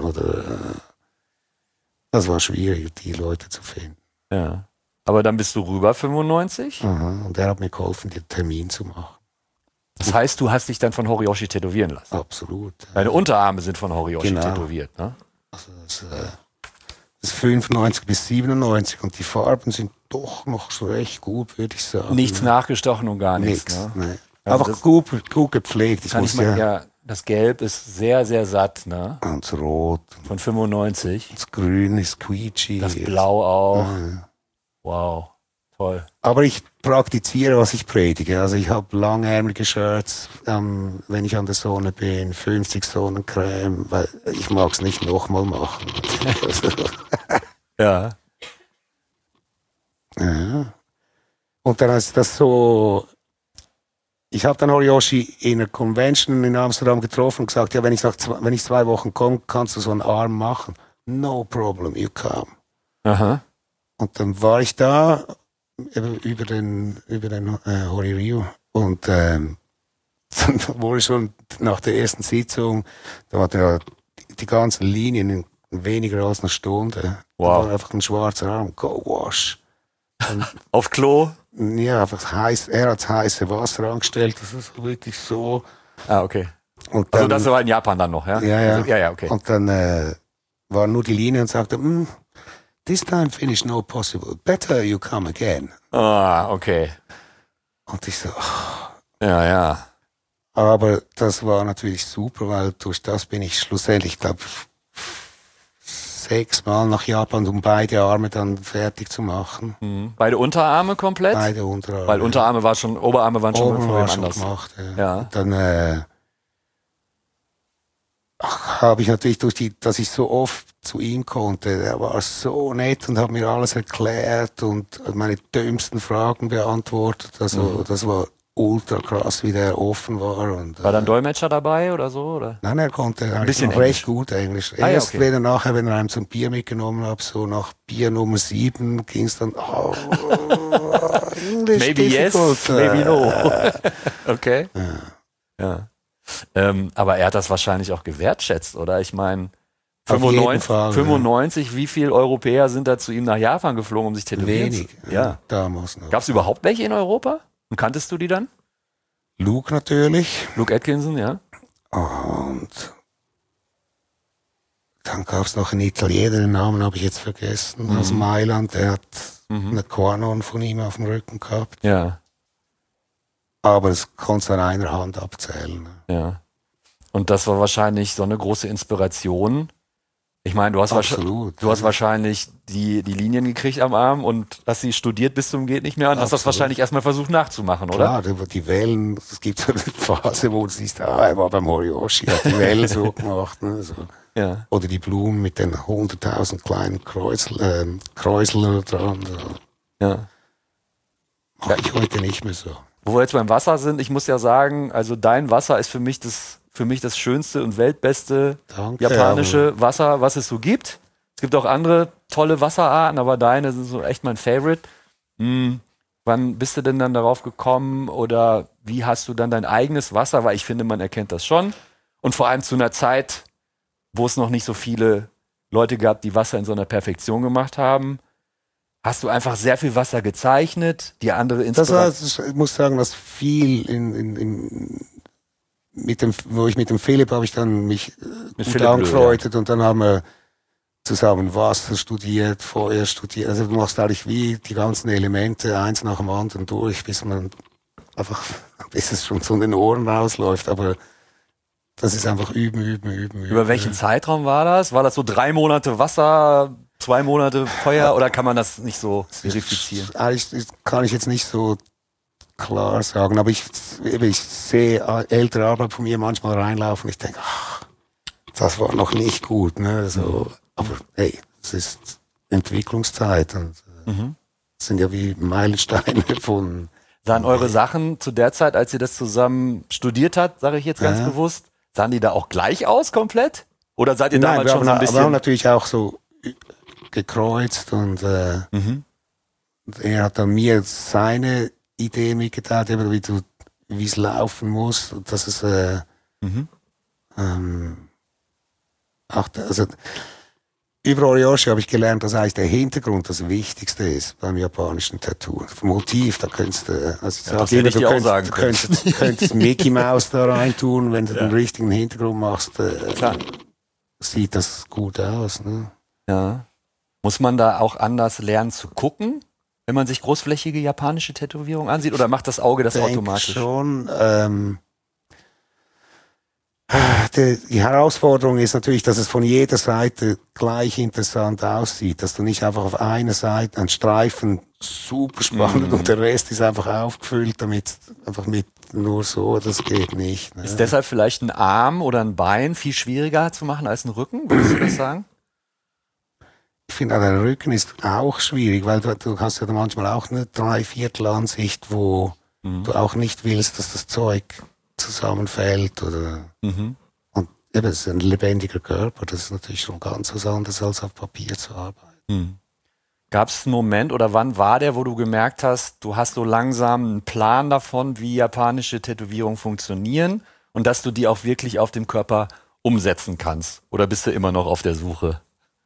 Das war schwierig, die Leute zu finden. Ja. Aber dann bist du rüber 95? Aha. Und er hat mir geholfen, den Termin zu machen. Das heißt, du hast dich dann von Horiyoshi tätowieren lassen? Absolut. Deine Unterarme sind von Horiyoshi Genau. tätowiert, ne? Also das ist 95 bis 97 und die Farben sind doch noch so recht gut, würde ich sagen. Nichts nachgestochen und gar nichts. Nichts. Ne? Ne. Also Einfach gut gepflegt. Das Gelb ist sehr, sehr satt, ne? Und das Rot, Von 95. das Grün ist quietschig. Das Blau auch. Ja. Wow, toll. Aber ich praktiziere, was ich predige. Also ich habe langärmelige Shirts, wenn ich an der Sonne bin, 50 Sonnencreme, weil ich mag es nicht nochmal machen. Ja. Ja. Und dann ist das so, ich habe dann Horiyoshi in einer Convention in Amsterdam getroffen und gesagt, ja, wenn ich 2 Wochen komme, kannst du so einen Arm machen. No problem, you come. Aha. Und dann war ich da über den Hori Ryu und dann wurde schon nach der ersten Sitzung, da war der die ganzen Linien in weniger als einer Stunde. Wow. Da war einfach ein schwarzer Arm, go wash. Auf Klo? Ja, einfach er hat heiße Wasser angestellt, das ist wirklich so. Ah, okay. Und Also dann, das war in Japan dann noch, ja? Ja. Also, ja, okay. Und dann war nur die Linie und sagte, this time finish no possible. Better you come again. Ah, okay. Und ich so, Ja. aber das war natürlich super, weil durch das bin ich schlussendlich, glaube 6 Mal nach Japan, um beide Arme dann fertig zu machen. Mhm. Beide Unterarme komplett? Beide Unterarme. Weil Oberarme waren schon Oben war von schon anders. gemacht. Ja. Und dann habe ich natürlich dass ich so oft zu ihm konnte, er war so nett und hat mir alles erklärt und meine dümmsten Fragen beantwortet. Also das war ultra krass, wie der offen war. Und, War dann Dolmetscher dabei oder so? Oder? Nein, er konnte eigentlich bisschen noch recht gut Englisch. Ah, ja, Erst okay. wenn er einem zum Bier mitgenommen hat, so nach Bier Nummer 7 ging es dann, English Maybe yes, difficult. maybe no. Okay. Ja. Ja. Aber er hat das wahrscheinlich auch gewertschätzt, oder? Ich meine, Auf jeden Fall, 95, wie viele Europäer sind da zu ihm nach Japan geflogen, um sich tätowieren zu Wenig, Ja. damals noch. Gab es überhaupt welche in Europa? Und kanntest du die dann? Luke natürlich. Luke Atkinson, ja? Und dann gab es noch einen Italiener, den Namen habe ich jetzt vergessen, aus Mailand, der hat eine Quanon von ihm auf dem Rücken gehabt. Ja. Aber das konntest du an einer Hand abzählen. Ja. Und das war wahrscheinlich so eine große Inspiration. Ich meine, du hast wahrscheinlich die Linien gekriegt am Arm und hast sie studiert bis zum geht nicht mehr und hast das wahrscheinlich erstmal versucht nachzumachen, oder? Klar, die Wellen, es gibt so eine Phase, wo du siehst, er war beim Horiyoshi, hat die Wellen so gemacht. Ne, so. Ja. Oder die Blumen mit den 100.000 kleinen Kräuseln dran. So. Ja. Mach ich heute nicht mehr so. Wo wir jetzt beim Wasser sind, ich muss ja sagen, also dein Wasser ist für mich das schönste und weltbeste japanische Wasser, was es so gibt. Es gibt auch andere tolle Wasserarten, aber deine sind so echt mein Favorite. Wann bist du denn dann darauf gekommen oder wie hast du dann dein eigenes Wasser? Weil ich finde, man erkennt das schon. Und vor allem zu einer Zeit, wo es noch nicht so viele Leute gab, die Wasser in so einer Perfektion gemacht haben. Hast du einfach sehr viel Wasser gezeichnet, die andere Inspiration? Ich muss sagen, dass viel wo ich mit dem Philipp habe ich dann mich gut angefreundet und dann haben wir zusammen Wasser studiert, Feuer studiert. Also du machst eigentlich wie die ganzen Elemente eins nach dem anderen durch, bis es schon zu den Ohren rausläuft. Aber das ist einfach üben. Über welchen Zeitraum war das? War das so 3 Monate Wasser, 2 Monate Feuer oder kann man das nicht so verifizieren? Das kann ich jetzt nicht so klar sagen, aber ich sehe ältere Arbeit von mir manchmal reinlaufen. Ich denke, ach, das war noch nicht gut. Ne? So, aber hey, es ist Entwicklungszeit und das sind ja wie Meilensteine von... Sahen eure Sachen zu der Zeit, als ihr das zusammen studiert habt, sage ich jetzt ganz bewusst, sahen die da auch gleich aus komplett? Oder seid ihr damals schon so ein bisschen... Wir haben natürlich auch so gekreuzt und er hat dann mir seine Idee mitgeteilt, wie es laufen muss, und dass es über Oriyoshi habe ich gelernt, dass eigentlich der Hintergrund das Wichtigste ist beim japanischen Tattoo. Das Motiv, da könntest du, du könntest Mickey Mouse da reintun, wenn du den richtigen Hintergrund machst, sieht das gut aus. Ne? Ja. Muss man da auch anders lernen zu gucken, wenn man sich großflächige japanische Tätowierungen ansieht, oder macht das Auge das automatisch? Schon. Die Herausforderung ist natürlich, dass es von jeder Seite gleich interessant aussieht, dass du nicht einfach auf einer Seite einen Streifen super spannend und der Rest ist einfach aufgefüllt, damit einfach mit nur so, das geht nicht. Ne? Ist deshalb vielleicht ein Arm oder ein Bein viel schwieriger zu machen als ein Rücken? Würdest du das sagen? Ich finde, der Rücken ist auch schwierig, weil du hast ja manchmal auch eine Dreiviertelansicht, wo du auch nicht willst, dass das Zeug zusammenfällt oder und eben, es ist ein lebendiger Körper, das ist natürlich schon ganz was anderes als auf Papier zu arbeiten. Gab es einen Moment oder wann war der, wo du gemerkt hast, du hast so langsam einen Plan davon, wie japanische Tätowierungen funktionieren und dass du die auch wirklich auf dem Körper umsetzen kannst? Oder bist du immer noch auf der Suche?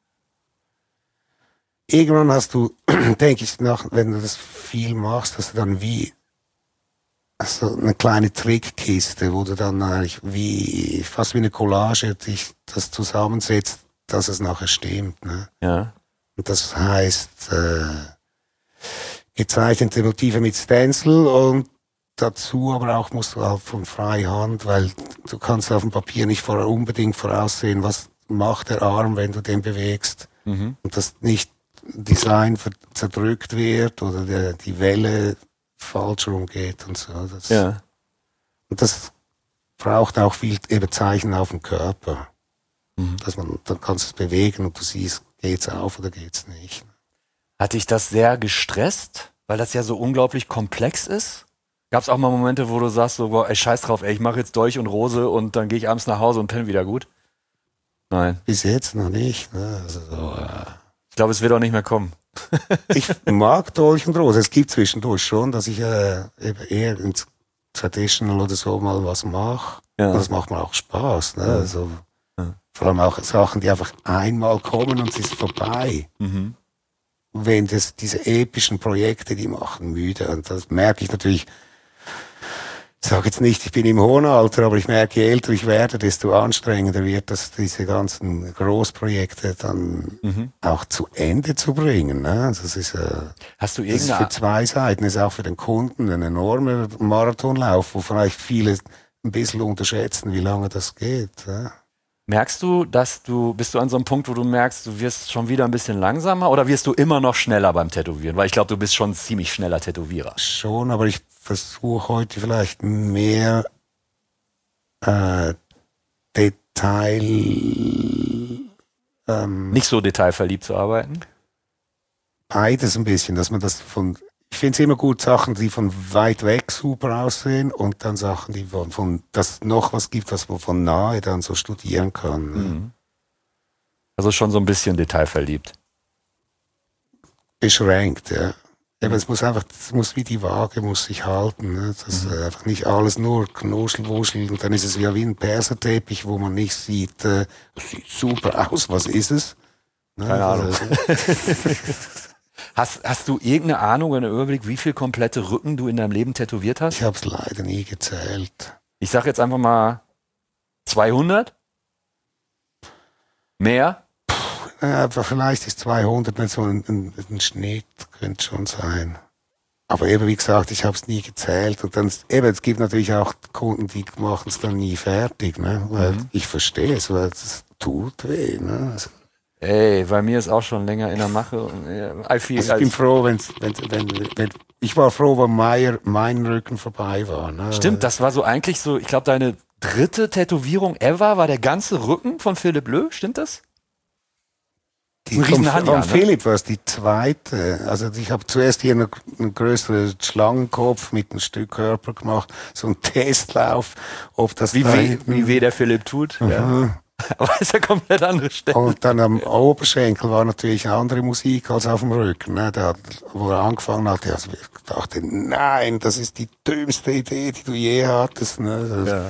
Irgendwann hast du, denke ich, wenn du das viel machst, hast du dann so eine kleine Trickkiste, wo du dann eigentlich fast wie eine Collage dich das zusammensetzt, dass es nachher stimmt. Ne? Ja. Und das heißt, gezeichnete Motive mit Stencil und dazu aber auch musst du halt von Freihand, weil du kannst auf dem Papier nicht unbedingt voraussehen, was macht der Arm, wenn du den bewegst. Und dass nicht Design zerdrückt wird oder die Welle falsch rumgeht und so. Und das braucht auch viel eben Zeichen auf dem Körper. Dass dann kannst du es bewegen und du siehst, geht's auf oder geht's nicht. Hat dich das sehr gestresst, weil das ja so unglaublich komplex ist? Gab es auch mal Momente, wo du sagst, so, boah, ey, scheiß drauf, ey, ich mache jetzt Dolch und Rose und dann gehe ich abends nach Hause und penne wieder gut? Nein. Bis jetzt noch nicht. Ne? Also ich glaube, es wird auch nicht mehr kommen. Ich mag Dolch und Rose. Es gibt zwischendurch schon, dass ich eben eher ins Traditional oder so mal was mache. Ja. Das macht mir auch Spaß. Ne? Also, vor allem auch Sachen, die einfach einmal kommen und es ist vorbei. Wenn diese epischen Projekte, die machen müde. Und das merke ich natürlich. Ich sage jetzt nicht, ich bin im hohen Alter, aber ich merke, je älter ich werde, desto anstrengender wird das, diese ganzen Großprojekte dann auch zu Ende zu bringen. Ne? Also das ist für zwei Seiten, das ist auch für den Kunden ein enormer Marathonlauf, wo vielleicht viele ein bisschen unterschätzen, wie lange das geht. Ne? Merkst du, bist du an so einem Punkt, wo du merkst, du wirst schon wieder ein bisschen langsamer oder wirst du immer noch schneller beim Tätowieren? Weil ich glaube, du bist schon ein ziemlich schneller Tätowierer. Schon, aber ich versuche heute vielleicht mehr nicht so detailverliebt zu arbeiten? Beides ein bisschen, dass man das ich finde es immer gut, Sachen, die von weit weg super aussehen und dann Sachen, die dass noch was gibt, was man von nahe dann so studieren kann. Also schon so ein bisschen detailverliebt. Beschränkt, ja. Aber es muss wie die Waage, muss sich halten. Ne? Das einfach nicht alles nur Knuschelwuschel und dann ist es wie ein Perserteppich, wo man nicht sieht, das sieht super aus, was ist es? Ne? Keine Ahnung. Hast du irgendeine Ahnung oder einen Überblick, wie viel komplette Rücken du in deinem Leben tätowiert hast? Ich habe es leider nie gezählt. Ich sag jetzt einfach mal 200? Mehr? Aber vielleicht ist 200 nicht so ein Schnitt, könnte schon sein. Aber eben, wie gesagt, ich habe es nie gezählt. Und dann, eben, es gibt natürlich auch Kunden, die machen es dann nie fertig, ne? Weil ich verstehe es, weil es tut weh, ne? Also, Ey, bei mir ist auch schon länger in der Mache. ich bin froh, wenn ich war froh, wenn mein Rücken vorbei war. Ne? Stimmt, das war so eigentlich so, ich glaube, deine 3. Tätowierung ever war der ganze Rücken von Philipp Leu, stimmt das? Ein von Philipp war es die 2. Also ich habe zuerst hier einen größeren Schlangenkopf mit einem Stück Körper gemacht, so einen Testlauf, ob das wie weh der Philipp tut. Ja. Aber es ist ja komplett andere Stelle. Und dann am Oberschenkel war natürlich eine andere Musik als auf dem Rücken. Ne? Wo er angefangen hat, ich dachte, nein, das ist die dümmste Idee, die du je hattest. Ne? Ja.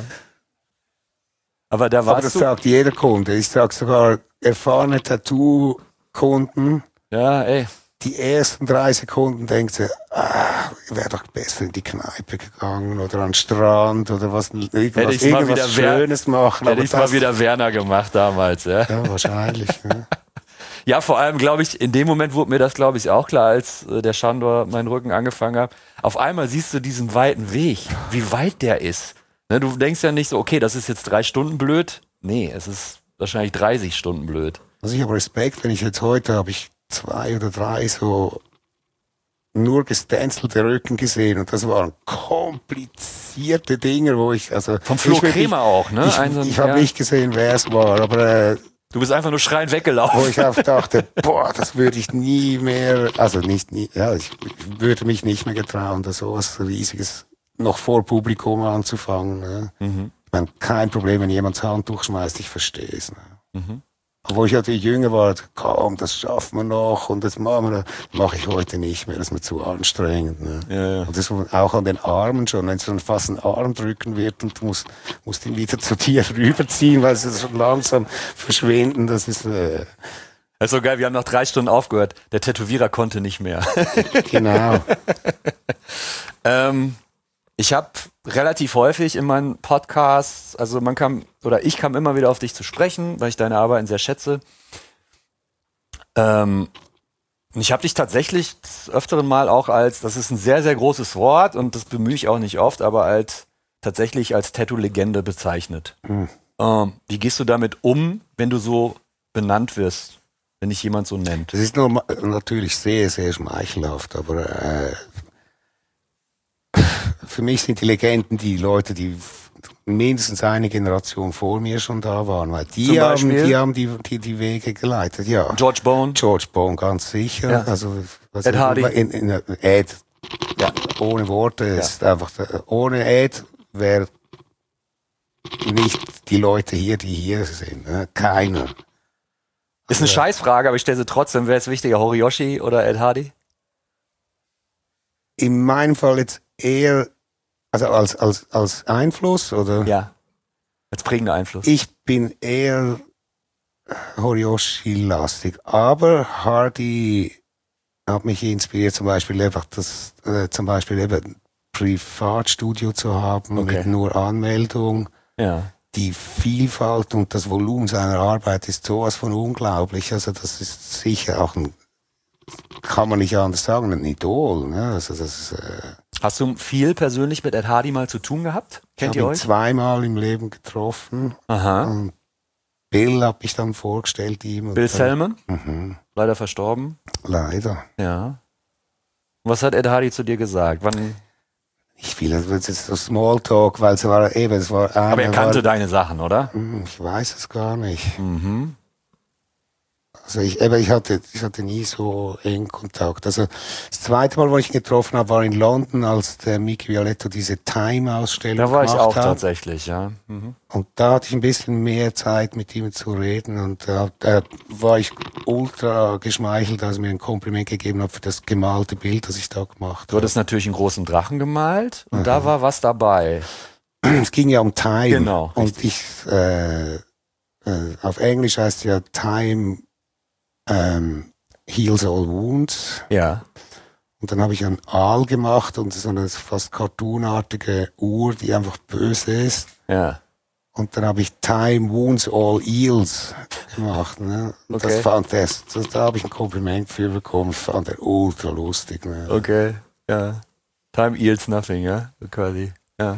Aber das sagt jeder Kunde. Ich sage sogar erfahrene Tattoo-Kunden. Ja, ey. Die ersten 3 Sekunden denkt sie, wäre doch besser in die Kneipe gegangen oder an den Strand oder irgendwas Schönes machen. Hätte ich mal wieder Werner gemacht damals, ja. Ja, wahrscheinlich. Ja. Ja, vor allem, glaube ich, in dem Moment wurde mir das, glaube ich, auch klar, als der Chandor meinen Rücken angefangen hat. Auf einmal siehst du diesen weiten Weg, wie weit der ist. Ne, du denkst ja nicht so, okay, das ist jetzt 3 Stunden blöd. Nee, es ist wahrscheinlich 30 Stunden blöd. Also ich habe Respekt, wenn ich jetzt heute habe ich 2 oder 3 so nur gestänzelte Rücken gesehen und das waren komplizierte Dinge, wo ich, also... Vom Flo Kremer auch, ne? Ich habe nicht gesehen, wer es war, aber... Du bist einfach nur schreiend weggelaufen. Wo ich auch dachte, boah, das würde ich nie mehr, also ich würde mich nicht mehr getrauen, da sowas Riesiges noch vor Publikum anzufangen. Ne? Ich meine, kein Problem, wenn jemand das Handtuch schmeißt, ich verstehe es. Ne? Obwohl ich natürlich jünger war, komm, das schaffen wir noch und das mache ich heute nicht mehr, das ist mir zu anstrengend. Ne? Ja. Und das auch an den Armen schon, wenn es schon fast ein Arm drücken wird und du musst ihn wieder zu dir rüberziehen, weil sie schon langsam verschwinden, das ist... Das ist so geil, wir haben nach 3 Stunden aufgehört, der Tätowierer konnte nicht mehr. Genau. Ich habe relativ häufig in meinen Podcasts, also ich kam immer wieder auf dich zu sprechen, weil ich deine Arbeiten sehr schätze. Ich habe dich tatsächlich des Öfteren mal auch das ist ein sehr, sehr großes Wort und das bemühe ich auch nicht oft, aber tatsächlich als Tattoo-Legende bezeichnet. Wie gehst du damit um, wenn du so benannt wirst, wenn dich jemand so nennt? Das ist nur natürlich sehr, sehr schmeichelhaft, aber für mich sind die Legenden die Leute, die mindestens eine Generation vor mir schon da waren, weil die haben die Wege geleitet, ja. George Bone, ganz sicher. Ja. Also, Ed Hardy. Ed, ja, ohne Worte, ist einfach, ohne Ed wäre nicht die Leute hier, die hier sind, ne? Keiner. Ist eine Scheißfrage, aber ich stelle sie trotzdem, wer ist wichtiger, Horiyoshi oder Ed Hardy? In meinem Fall jetzt eher, also als Einfluss, oder? Ja, als prägender Einfluss. Ich bin eher Horiyoshi-lastig, aber Hardy hat mich inspiriert, zum Beispiel einfach ein Privatstudio zu haben, mit nur Anmeldung. Ja. Die Vielfalt und das Volumen seiner Arbeit ist sowas von unglaublich. Also das ist sicher auch kann man nicht anders sagen, ein Idol. Ne? Also das Hast du viel persönlich mit Ed Hardy mal zu tun gehabt? Kennt ihr euch? Ich habe ihn 2-mal im Leben getroffen. Aha. Und Bill habe ich dann vorgestellt ihm. Bill Selman? Leider verstorben. Leider. Ja. Und was hat Ed Hardy zu dir gesagt? Wann? Ich will, das wird jetzt so Smalltalk, weil es war. Aber er kannte deine Sachen, oder? Ich weiß es gar nicht. Mhm. Also ich hatte nie so engen Kontakt. Also das 2. Mal, wo ich ihn getroffen habe, war in London, als der Mickey Violetto diese Time-Ausstellung gemacht hat. Da war ich auch tatsächlich, ja. Mhm. Und da hatte ich ein bisschen mehr Zeit, mit ihm zu reden. Und da war ich ultra geschmeichelt, als er mir ein Kompliment gegeben hat für das gemalte Bild, das ich da gemacht habe. Du hattest natürlich einen großen Drachen gemalt und da war was dabei. Es ging ja um Time. Genau. Und auf Englisch heißt es ja Time Heals All Wounds. Ja. Und dann habe ich einen Aal gemacht und so eine fast cartoonartige Uhr, die einfach böse ist. Ja. Und dann habe ich Time Wounds All Eels gemacht. Ne? Und das fand er, da habe ich ein Kompliment für bekommen, fand er ultra lustig. Ne? Okay, ja. Time yields nothing, ja, so quasi. Ja.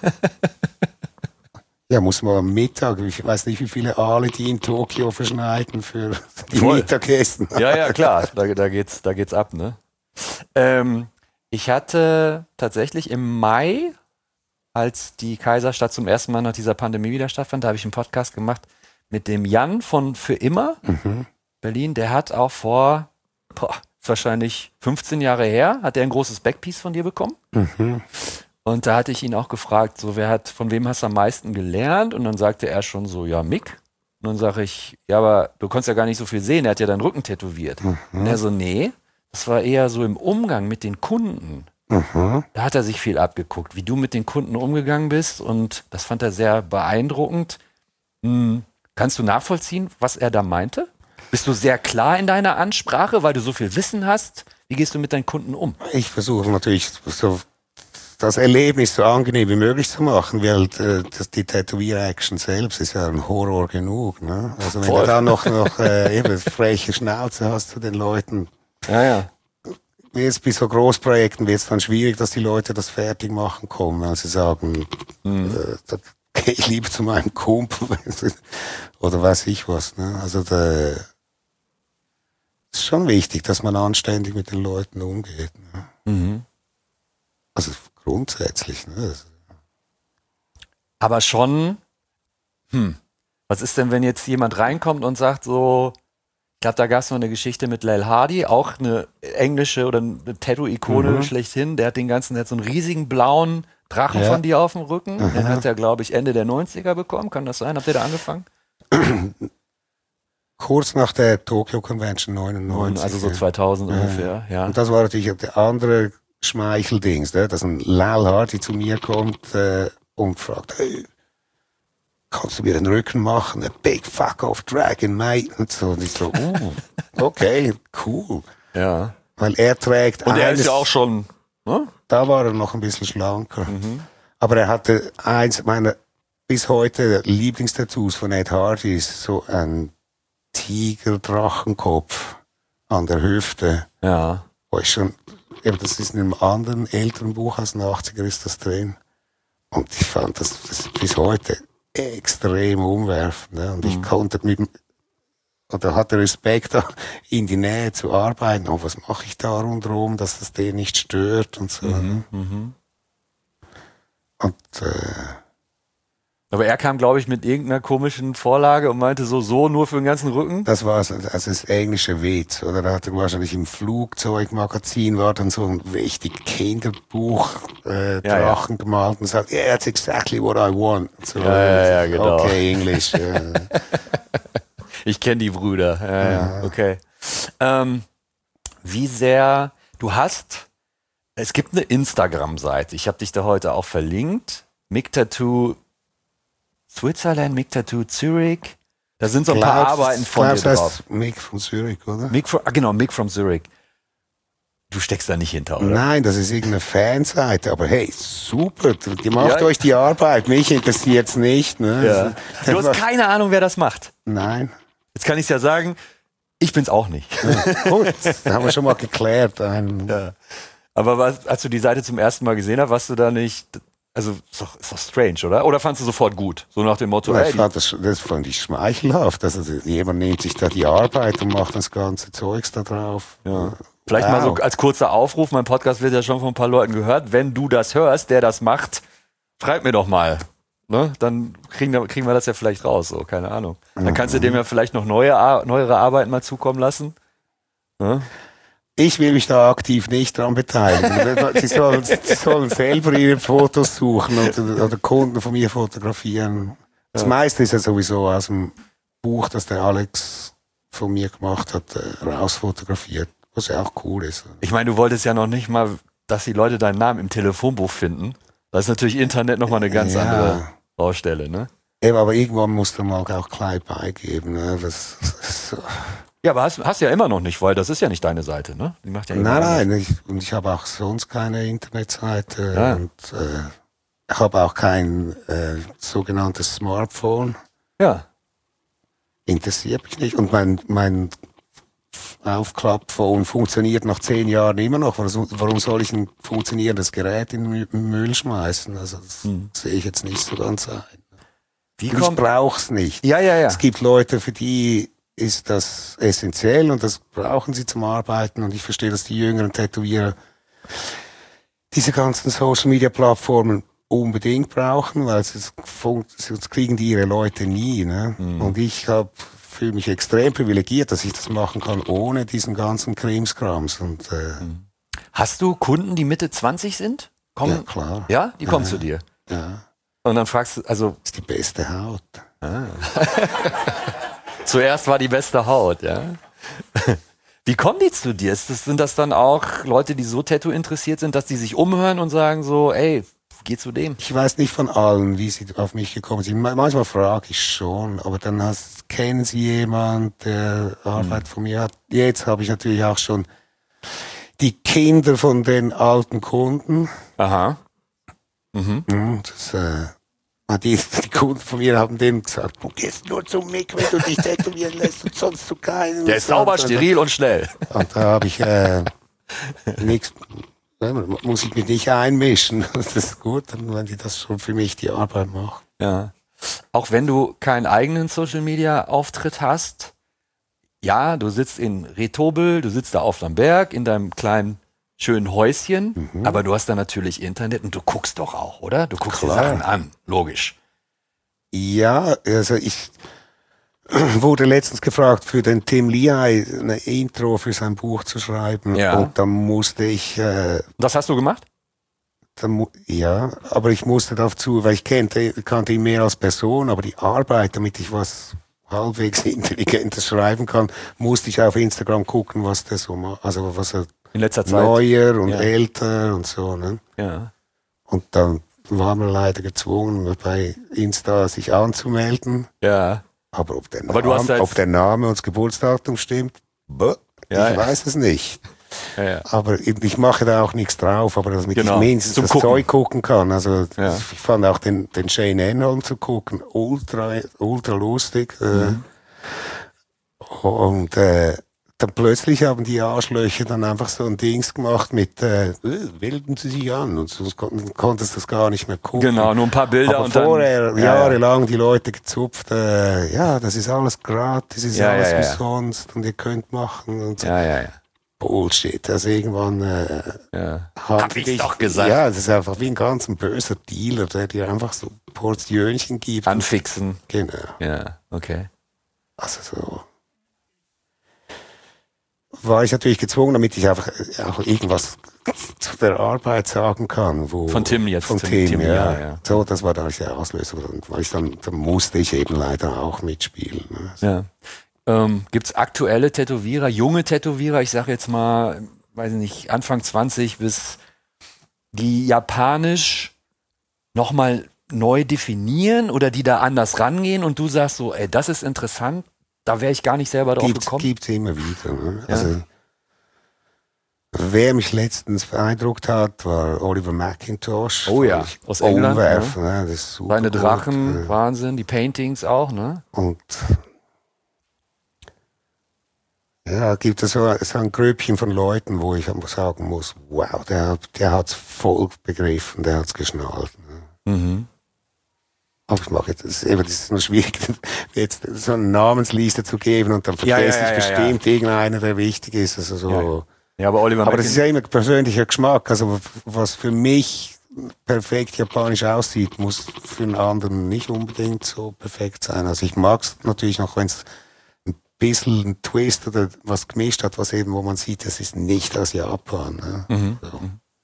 Ja, muss man am Mittag, ich weiß nicht, wie viele Aale die in Tokio verschneiden für die Voll. Mittagessen. Ja, klar, da geht's ab, ne? Ich hatte tatsächlich im Mai, als die Kaiserstadt zum ersten Mal nach dieser Pandemie wieder stattfand, da habe ich einen Podcast gemacht mit dem Jan von Für immer Berlin. Der hat auch vor, ist wahrscheinlich 15 Jahre her, hat er ein großes Backpiece von dir bekommen. Und da hatte ich ihn auch gefragt, so, von wem hast du am meisten gelernt? Und dann sagte er schon so, ja, Mick. Und dann sage ich, ja, aber du konntest ja gar nicht so viel sehen, er hat ja deinen Rücken tätowiert. Und er so, nee, das war eher so im Umgang mit den Kunden. Da hat er sich viel abgeguckt, wie du mit den Kunden umgegangen bist, und das fand er sehr beeindruckend. Kannst du nachvollziehen, was er da meinte? Bist du sehr klar in deiner Ansprache, weil du so viel Wissen hast? Wie gehst du mit deinen Kunden um? Ich versuche natürlich so das Erlebnis so angenehm wie möglich zu machen, weil die Tätowier-Action selbst ist ja ein Horror genug. Ne? Also wenn du dann noch eben freche Schnauze hast zu den Leuten. Ja. Jetzt bei so Großprojekten wird es dann schwierig, dass die Leute das fertig machen kommen, wenn sie sagen, da gehe ich lieber zu meinem Kumpel oder weiß ich was. Ne? Also es ist schon wichtig, dass man anständig mit den Leuten umgeht. Ne? Also grundsätzlich. Ne? Aber schon, was ist denn, wenn jetzt jemand reinkommt und sagt so, ich glaube, da gab es noch eine Geschichte mit Lael Hardy, auch eine englische oder eine Tattoo-Ikone schlechthin. Der hat so einen riesigen blauen Drachen von dir auf dem Rücken. Den hat er, glaube ich, Ende der 90er bekommen. Kann das sein? Habt ihr da angefangen? Kurz nach der Tokyo Convention 99. Also so 2000 ungefähr, ja. Und das war natürlich der andere Schmeicheldings, ne? Dass ein Lael Hardy zu mir kommt und fragt, hey, kannst du mir den Rücken machen? A big fuck off dragon, mate. Und so, und ich so, okay, cool. Ja. Weil er trägt und er ist ja auch schon, ne? Da war er noch ein bisschen schlanker. Aber er hatte eins meiner bis heute Lieblingstattoos von Ed Hardy, ist so ein Tiger-Drachenkopf an der Hüfte. Ja. Wo ich schon, eben, das ist in einem anderen älteren Buch aus den 80er ist das drin. Und ich fand das bis heute extrem umwerfend. Ne? Und ich konnte oder hatte Respekt, da in die Nähe zu arbeiten. Oh, was mache ich da rundherum, dass das den nicht stört und so. Und aber er kam, glaube ich, mit irgendeiner komischen Vorlage und meinte so nur für den ganzen Rücken. Das war also das englische Witz, oder? Da hat er wahrscheinlich im Flugzeugmagazin war dann so ein richtig Kinderbuch Drachen gemalt und sagt, yeah, that's exactly what I want. So, ja, genau. Okay, Englisch. Ich kenne die Brüder. Ja. Okay. Wie sehr, es gibt eine Instagram-Seite, ich habe dich da heute auch verlinkt, Mick Tattoo Switzerland, Mick Tattoo Zürich. Da sind so ein paar Arbeiten von dir drauf. Mick von Zürich, oder? Mick from Zürich. Du steckst da nicht hinter, oder? Nein, das ist irgendeine Fanseite. Aber hey, super, die macht euch die Arbeit. Mich interessiert's nicht. Ne? Ja. Du hast keine Ahnung, wer das macht. Nein. Jetzt kann ich es ja sagen, ich bin's auch nicht. Ja, gut, das haben wir schon mal geklärt. Ja. Aber als du die Seite zum ersten Mal gesehen hast, warst du da nicht... Also, ist doch strange, oder? Oder fandst du sofort gut? So nach dem Motto, das fand ich schmeichelhaft. Also, jemand nimmt sich da die Arbeit und macht das ganze Zeugs da drauf. Ja. Vielleicht mal so als kurzer Aufruf, mein Podcast wird ja schon von ein paar Leuten gehört. Wenn du das hörst, der das macht, schreib mir doch mal. Ne? Dann kriegen wir das ja vielleicht raus, so, keine Ahnung. Dann kannst du dem ja vielleicht noch neuere Arbeiten mal zukommen lassen. Ne? Ich will mich da aktiv nicht dran beteiligen. Sie sollen selber ihre Fotos suchen oder Kunden von mir fotografieren. Das meiste ist ja sowieso aus dem Buch, das der Alex von mir gemacht hat, rausfotografiert, was ja auch cool ist. Ich meine, du wolltest ja noch nicht mal, dass die Leute deinen Namen im Telefonbuch finden. Das ist natürlich Internet nochmal eine ganz andere Baustelle, ne? Eben, aber irgendwann musst du mal auch klein beigeben. Ne? Das so. Ja, aber hast ja immer noch nicht, weil das ist ja nicht deine Seite, ne? Die macht ja nein, ich habe auch sonst keine Internetseite und habe auch kein sogenanntes Smartphone. Ja. Interessiert mich nicht. Und mein Aufklappphone funktioniert nach 10 Jahren immer noch. Warum soll ich ein funktionierendes Gerät in den Müll schmeißen? Also das sehe ich jetzt nicht so ganz ein. Ich brauch's nicht. Ja. Es gibt Leute, für die ist das essentiell und das brauchen sie zum Arbeiten. Und ich verstehe, dass die jüngeren Tätowierer diese ganzen Social-Media-Plattformen unbedingt brauchen, weil sonst kriegen die ihre Leute nie. Ne? Und ich fühle mich extrem privilegiert, dass ich das machen kann, ohne diesen ganzen Krimskrams. Und, hast du Kunden, die Mitte 20 sind? Ja, klar. Ja? Die kommen zu dir? Ja. Und dann fragst du, also... Das ist die beste Haut. Zuerst war die beste Haut, ja. Wie kommen die zu dir? Sind das dann auch Leute, die so Tattoo interessiert sind, dass die sich umhören und sagen so, ey, geh zu dem? Ich weiß nicht von allen, wie sie auf mich gekommen sind. Manchmal frage ich schon, aber dann kennen sie jemanden, der Arbeit von mir hat. Jetzt habe ich natürlich auch schon die Kinder von den alten Kunden. Aha. Die Kunden von mir haben denen gesagt, du gehst nur zum Mick, wenn du dich tätowieren lässt und sonst zu keinen. Der ist sauber, steril und schnell. Und da habe ich nichts, muss ich mich nicht einmischen. Das ist gut, wenn die das schon für mich die Arbeit machen. Ja. Auch wenn du keinen eigenen Social-Media-Auftritt hast, ja, du sitzt in Retobel, du sitzt da auf dem Berg in deinem kleinen schönen Häuschen, aber du hast da natürlich Internet und du guckst doch auch, oder? Du guckst dir Sachen an, logisch. Ja, also ich wurde letztens gefragt, für den Tim Lehigh eine Intro für sein Buch zu schreiben. Ja. Und dann musste ich... Das hast du gemacht? Ja, aber ich musste dazu, weil ich kannte ihn mehr als Person, aber die Arbeit, damit ich was halbwegs Intelligentes schreiben kann, musste ich auf Instagram gucken, was der so macht, also was er in letzter Zeit neuer und älter und so, ne? Ja. Und dann war man leider gezwungen, bei Insta sich anzumelden. Ja. Aber ob der Name und das Geburtsdatum stimmt, ich weiß es nicht. Ja. Aber ich mache da auch nichts drauf, aber damit ich mindestens zum das Gucken. Zeug gucken kann. Also ich fand auch den Shane Enholm zu gucken ultra lustig. Und dann plötzlich haben die Arschlöcher dann einfach so ein Dings gemacht mit melden Sie sich an und sonst konntest du das gar nicht mehr gucken. Genau, nur ein paar Bilder. Aber und vorher dann, jahrelang die Leute gezupft, das ist alles gratis, ist alles umsonst und ihr könnt machen und so. Ja. Bullshit. Also irgendwann Hab ich's doch gesagt. Ja, das ist einfach wie ein ganz böser Dealer, der dir einfach so Portionchen gibt. Anfixen. Genau. Ja, okay. Also so war ich natürlich gezwungen, damit ich einfach auch irgendwas zu der Arbeit sagen kann. Von Tim jetzt. Von Tim, ja. So, das war dann der Auslöser. Dann musste ich eben leider auch mitspielen. Ne? Ja. Gibt's aktuelle Tätowierer, junge Tätowierer, ich sage jetzt mal, weiß nicht, Anfang 20 bis die japanisch nochmal neu definieren oder die da anders rangehen und du sagst so, ey, das ist interessant, da wäre ich gar nicht selber drauf gekommen? Gibt's immer wieder. Ne? Ja. Also, wer mich letztens beeindruckt hat, war Oliver McIntosh. Oh ja, aus England. Umwerfen, ne? Das ist super seine gut. Drachen, Wahnsinn, die Paintings auch, ne? Und ja, gibt es so ein Grüppchen von Leuten, wo ich sagen muss, wow, der hat's voll begriffen, der hat's geschnallt. Ne? Aber ich mache jetzt, das ist nur schwierig, jetzt so eine Namensliste zu geben und dann vergesse ich bestimmt irgendeiner, der wichtig ist. Also so. Ja, aber Oliver das ist ja immer persönlicher Geschmack. Also was für mich perfekt japanisch aussieht, muss für einen anderen nicht unbedingt so perfekt sein. Also ich mag es natürlich noch, wenn es bisschen ein Twist oder was gemischt hat, wo man sieht, das ist nicht aus Japan. Ne? So.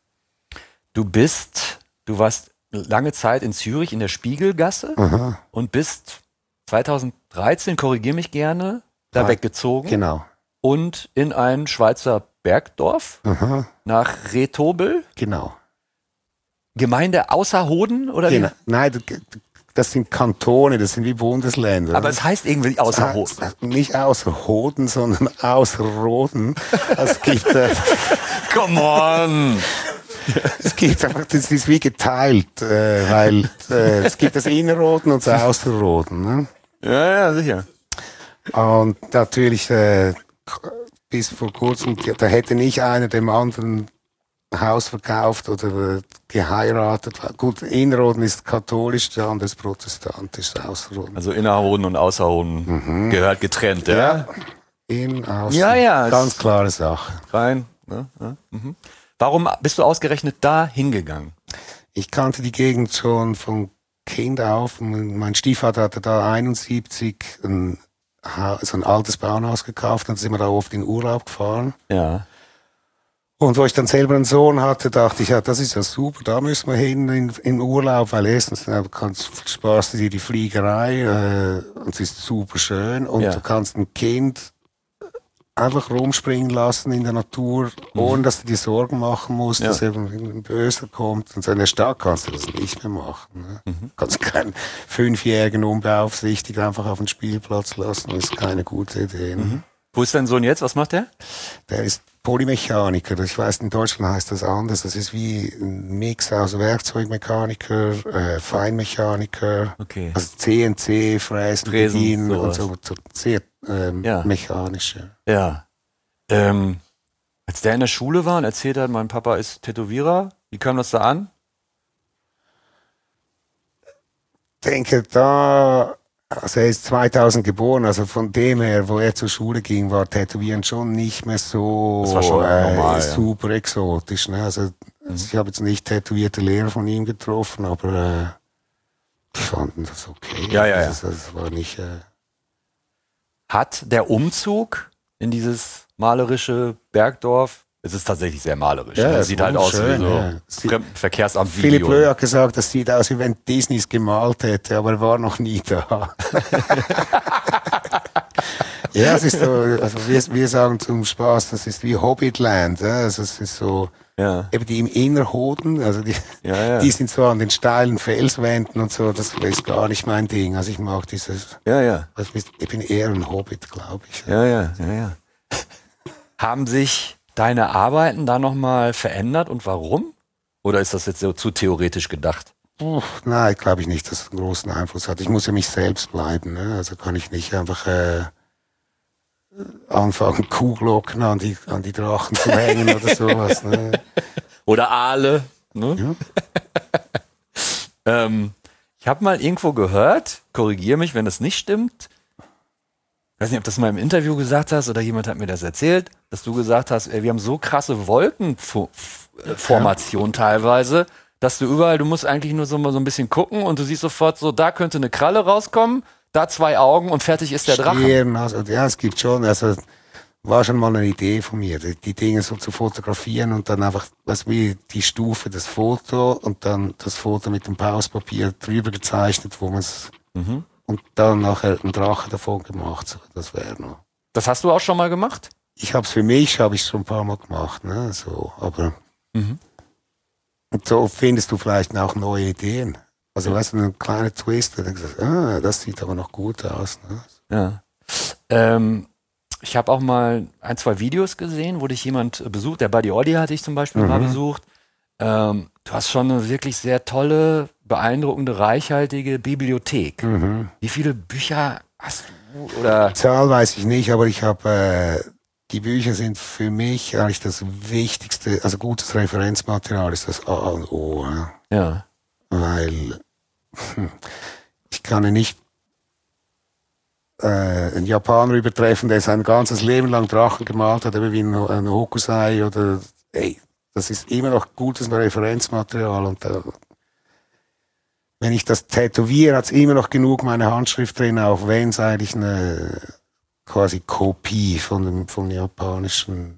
Du warst lange Zeit in Zürich in der Spiegelgasse und bist 2013, korrigier mich gerne, da weggezogen. Genau. Und in ein Schweizer Bergdorf nach Retobel. Genau. Gemeinde Außerhoden oder genau. Nein, das sind Kantone, das sind wie Bundesländer. Aber es heißt irgendwie Außerhoden. Nicht Außerhoden, sondern Außerroden. Es gibt... Come on! Es gibt einfach, das ist wie geteilt, weil es gibt das Innerroden und das Außerroden. Ne? Ja, sicher. Und natürlich bin bis vor kurzem, da hätte nicht einer dem anderen Haus verkauft oder geheiratet. Gut, Innerrhoden ist katholisch, der andere ist protestantisch, Außerrhoden. Also Innerrhoden und Außerrhoden gehört getrennt, ja? In, außen. Ja. Ganz klare Sache. Rein. Ne? Ja. Mhm. Warum bist du ausgerechnet da hingegangen? Ich kannte die Gegend schon von Kind auf. Mein Stiefvater hatte da 71 so ein altes Bauernhaus gekauft und sind wir da oft in Urlaub gefahren. Ja. Und wo ich dann selber einen Sohn hatte, dachte ich, ja, das ist ja super, da müssen wir hin in Urlaub, weil erstens sparst du dir die Fliegerei und es ist super schön und du kannst ein Kind einfach rumspringen lassen in der Natur, ohne dass du dir Sorgen machen musst, dass eben ein Böser kommt. Und so in der Stadt kannst du das nicht mehr machen. Ne? Du kannst keinen 5-Jährigen unbeaufsichtigt einfach auf den Spielplatz lassen, das ist keine gute Idee. Ne? Wo ist dein Sohn jetzt? Was macht der? Der ist Polymechaniker. Ich weiß, in Deutschland heißt das anders. Das ist wie ein Mix aus Werkzeugmechaniker, Feinmechaniker, also CNC, Fräsen, Bedienen und so sehr mechanische. Ja. Als der in der Schule war und erzählt hat, mein Papa ist Tätowierer, wie kam das da an? Ich denke, also er ist 2000 geboren, also von dem her, wo er zur Schule ging, war Tätowieren schon nicht mehr so das war schon normal, super exotisch. Ne? Also ich habe jetzt nicht tätowierte Lehrer von ihm getroffen, aber die fanden das okay. Ja. Also, das war nicht... Hat der Umzug in dieses malerische Bergdorf, es ist tatsächlich sehr malerisch, ja, sieht halt aus wie so Fremdenverkehrsamt-Video. Philipp Löh hat gesagt, das sieht aus, wie wenn Disney es gemalt hätte, aber er war noch nie da. Ja, es ist so, also wir sagen zum Spaß, das ist wie Hobbitland, ja? Also es ist so, eben die im Innerrhoden, also die sind so an den steilen Felswänden und so, das ist gar nicht mein Ding. Also ich mag dieses, also ich bin eher ein Hobbit, glaube ich. Ja. Haben sich deine Arbeiten da nochmal verändert und warum? Oder ist das jetzt so zu theoretisch gedacht? Nein, glaube ich nicht, dass es einen großen Einfluss hat. Ich muss ja mich selbst bleiben, ne? Also kann ich nicht einfach anfangen, Kuhglocken an die Drachen zu hängen oder sowas. Ne? Oder Aale. Ne? Ja. Ich habe mal irgendwo gehört, korrigiere mich, wenn das nicht stimmt. Ich weiß nicht, ob du das mal im Interview gesagt hast oder jemand hat mir das erzählt, dass du gesagt hast, wir haben so krasse Wolkenformation teilweise, dass du musst eigentlich nur so ein bisschen gucken und du siehst sofort so, da könnte eine Kralle rauskommen, da 2 Augen und fertig ist der Drache. Also, ja, es gibt schon, also war schon mal eine Idee von mir, die Dinge so zu fotografieren und dann einfach, wie die Stufe, das Foto und dann das Foto mit dem Pauspapier drüber gezeichnet, wo man es und dann nachher einen Drache davon gemacht. So, das wäre noch. Das hast du auch schon mal gemacht? Ich habe es für mich, schon ein paar Mal gemacht, ne, so, aber und so findest du vielleicht auch neue Ideen. Also weißt du, ein kleiner Twist, dann denkst du, das sieht aber noch gut aus. Ne? Ja. Ich habe auch mal 1, 2 Videos gesehen, wo dich jemand besucht. Der Buddy Olli hatte ich zum Beispiel mal besucht. Du hast schon eine wirklich sehr tolle, beeindruckende, reichhaltige Bibliothek. Wie viele Bücher hast du? Oder? Zahl weiß ich nicht, aber ich habe die Bücher sind für mich eigentlich das Wichtigste, also gutes Referenzmaterial ist das A und O. Ja. Weil ich kann ja nicht einen Japaner übertreffen, der sein ganzes Leben lang Drachen gemalt hat, wie ein Hokusai oder das ist immer noch gutes Referenzmaterial und wenn ich das tätowiere, hat es immer noch genug meine Handschrift drin, auch wenn es eigentlich eine quasi Kopie vom japanischen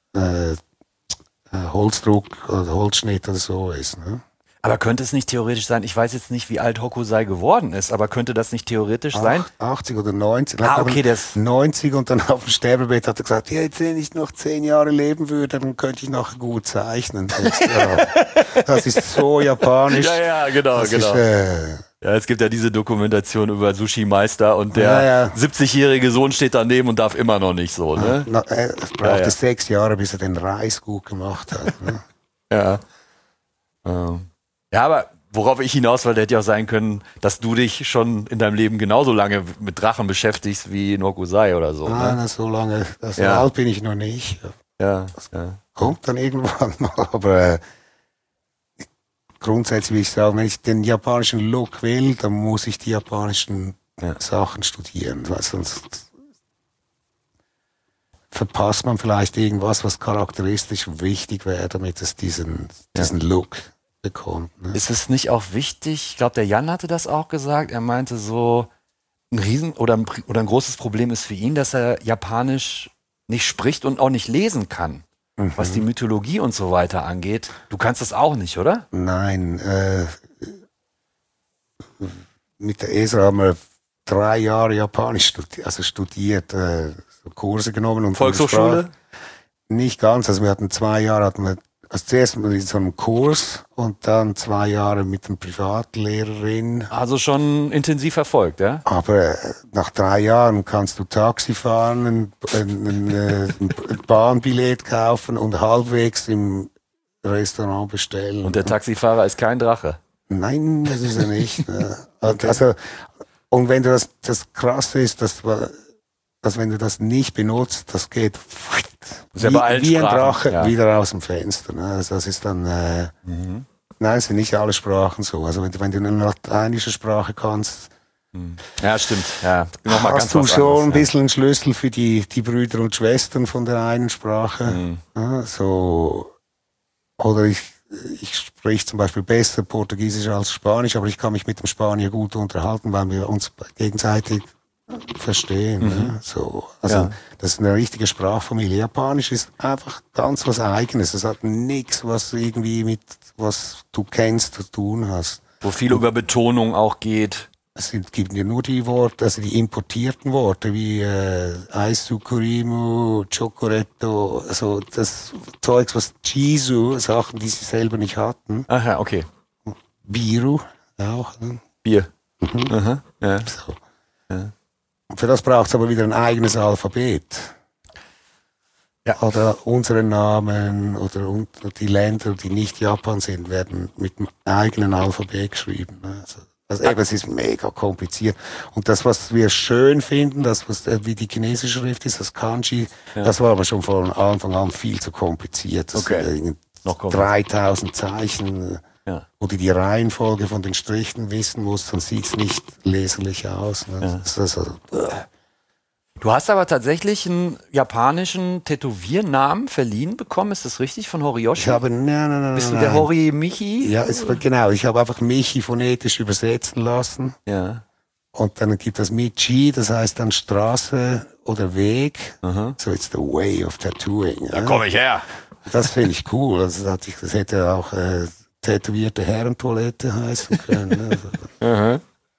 Holzdruck oder Holzschnitt oder so ist. Ne? Aber könnte es nicht theoretisch sein, ich weiß jetzt nicht, wie alt Hokusai geworden ist, aber könnte das nicht theoretisch sein? 80 oder 90. Okay, das 90 und dann auf dem Sterbebett hat er gesagt, ja, jetzt, wenn ich noch 10 Jahre leben würde, dann könnte ich noch gut zeichnen. Das ist so japanisch. Ja, genau. Ja, es gibt ja diese Dokumentation über Sushi-Meister und der 70-jährige Sohn steht daneben und darf immer noch nicht so, ne? Es brauchte 6 Jahre, bis er den Reis gut gemacht hat. Ne? Ja, aber worauf ich hinaus wollte, hätte ja auch sein können, dass du dich schon in deinem Leben genauso lange mit Drachen beschäftigst wie Nokusai oder so. Nein, Ne? so lange, so alt bin ich noch nicht. Ja. Kommt dann irgendwann mal, aber grundsätzlich will ich sagen, wenn ich den japanischen Look will, dann muss ich die japanischen Sachen studieren, weil sonst verpasst man vielleicht irgendwas, was charakteristisch wichtig wäre, damit es diesen Look bekommt. Ne? Ist es nicht auch wichtig, ich glaube, der Jan hatte das auch gesagt, er meinte so, ein großes Problem ist für ihn, dass er Japanisch nicht spricht und auch nicht lesen kann. Was die Mythologie und so weiter angeht. Du kannst das auch nicht, oder? Nein, mit der ESA haben wir 3 Jahre Japanisch studiert, so Kurse genommen. Und Volkshochschule? Nicht ganz, also wir hatten 2 Jahre, also zuerst mit so einem Kurs und dann 2 Jahre mit einer Privatlehrerin. Also schon intensiv verfolgt, ja? Aber nach 3 Jahren kannst du Taxi fahren, ein Bahnbillett kaufen und halbwegs im Restaurant bestellen. Und der Taxifahrer ist kein Drache? Nein, das ist er nicht. Okay. Also, und wenn du das Krasse ist, dass wenn du das nicht benutzt, das geht wie ein Drache wieder aus dem Fenster. Ne? Also das ist dann, nein, es sind nicht alle Sprachen so. Also wenn du eine lateinische Sprache kannst, ja, stimmt. Ja, nochmal hast du schon ein bisschen einen Schlüssel für die Brüder und Schwestern von der einen Sprache. Ja, so, oder ich spreche zum Beispiel besser Portugiesisch als Spanisch, aber ich kann mich mit dem Spanier gut unterhalten, weil wir uns gegenseitig verstehen. Ne? So, also das ist eine richtige Sprachfamilie. Japanisch ist einfach ganz was Eigenes. Es hat nichts, was irgendwie mit was du kennst, zu tun hast. Wo viel über Betonung auch geht. Es gibt ja nur die Worte, also die importierten Worte wie Aisukurimu, Chocoretto, also das Zeugs, was Chisu, Sachen, die sie selber nicht hatten. Ach ja, okay. Biru auch. Ne? Bier. Aha, ja. So. Ja. Und für das braucht es aber wieder ein eigenes Alphabet. Ja. Oder unsere Namen oder die Länder, die nicht Japan sind, werden mit einem eigenen Alphabet geschrieben. Also eben, es ist mega kompliziert. Und das, was wir schön finden, das, was wie die chinesische Schrift ist, das Kanji, das war aber schon von Anfang an viel zu kompliziert. Das noch 3000 Zeichen. Ja. Wo du die Reihenfolge von den Strichen wissen musst, dann sieht's nicht leserlich aus. Ne? Ja. Du hast aber tatsächlich einen japanischen Tätowiernamen verliehen bekommen, ist das richtig, von Horiyoshi? Ich habe, nein. Bist du der Hori Michi? Ja, genau, ich habe einfach Michi phonetisch übersetzen lassen. Ja. Und dann gibt es Michi, das heißt dann Straße oder Weg. So it's the way of tattooing. Da komme ich her. Das finde ich cool. Also, das hätte auch tätowierte Herrentoilette heißen können. Ne?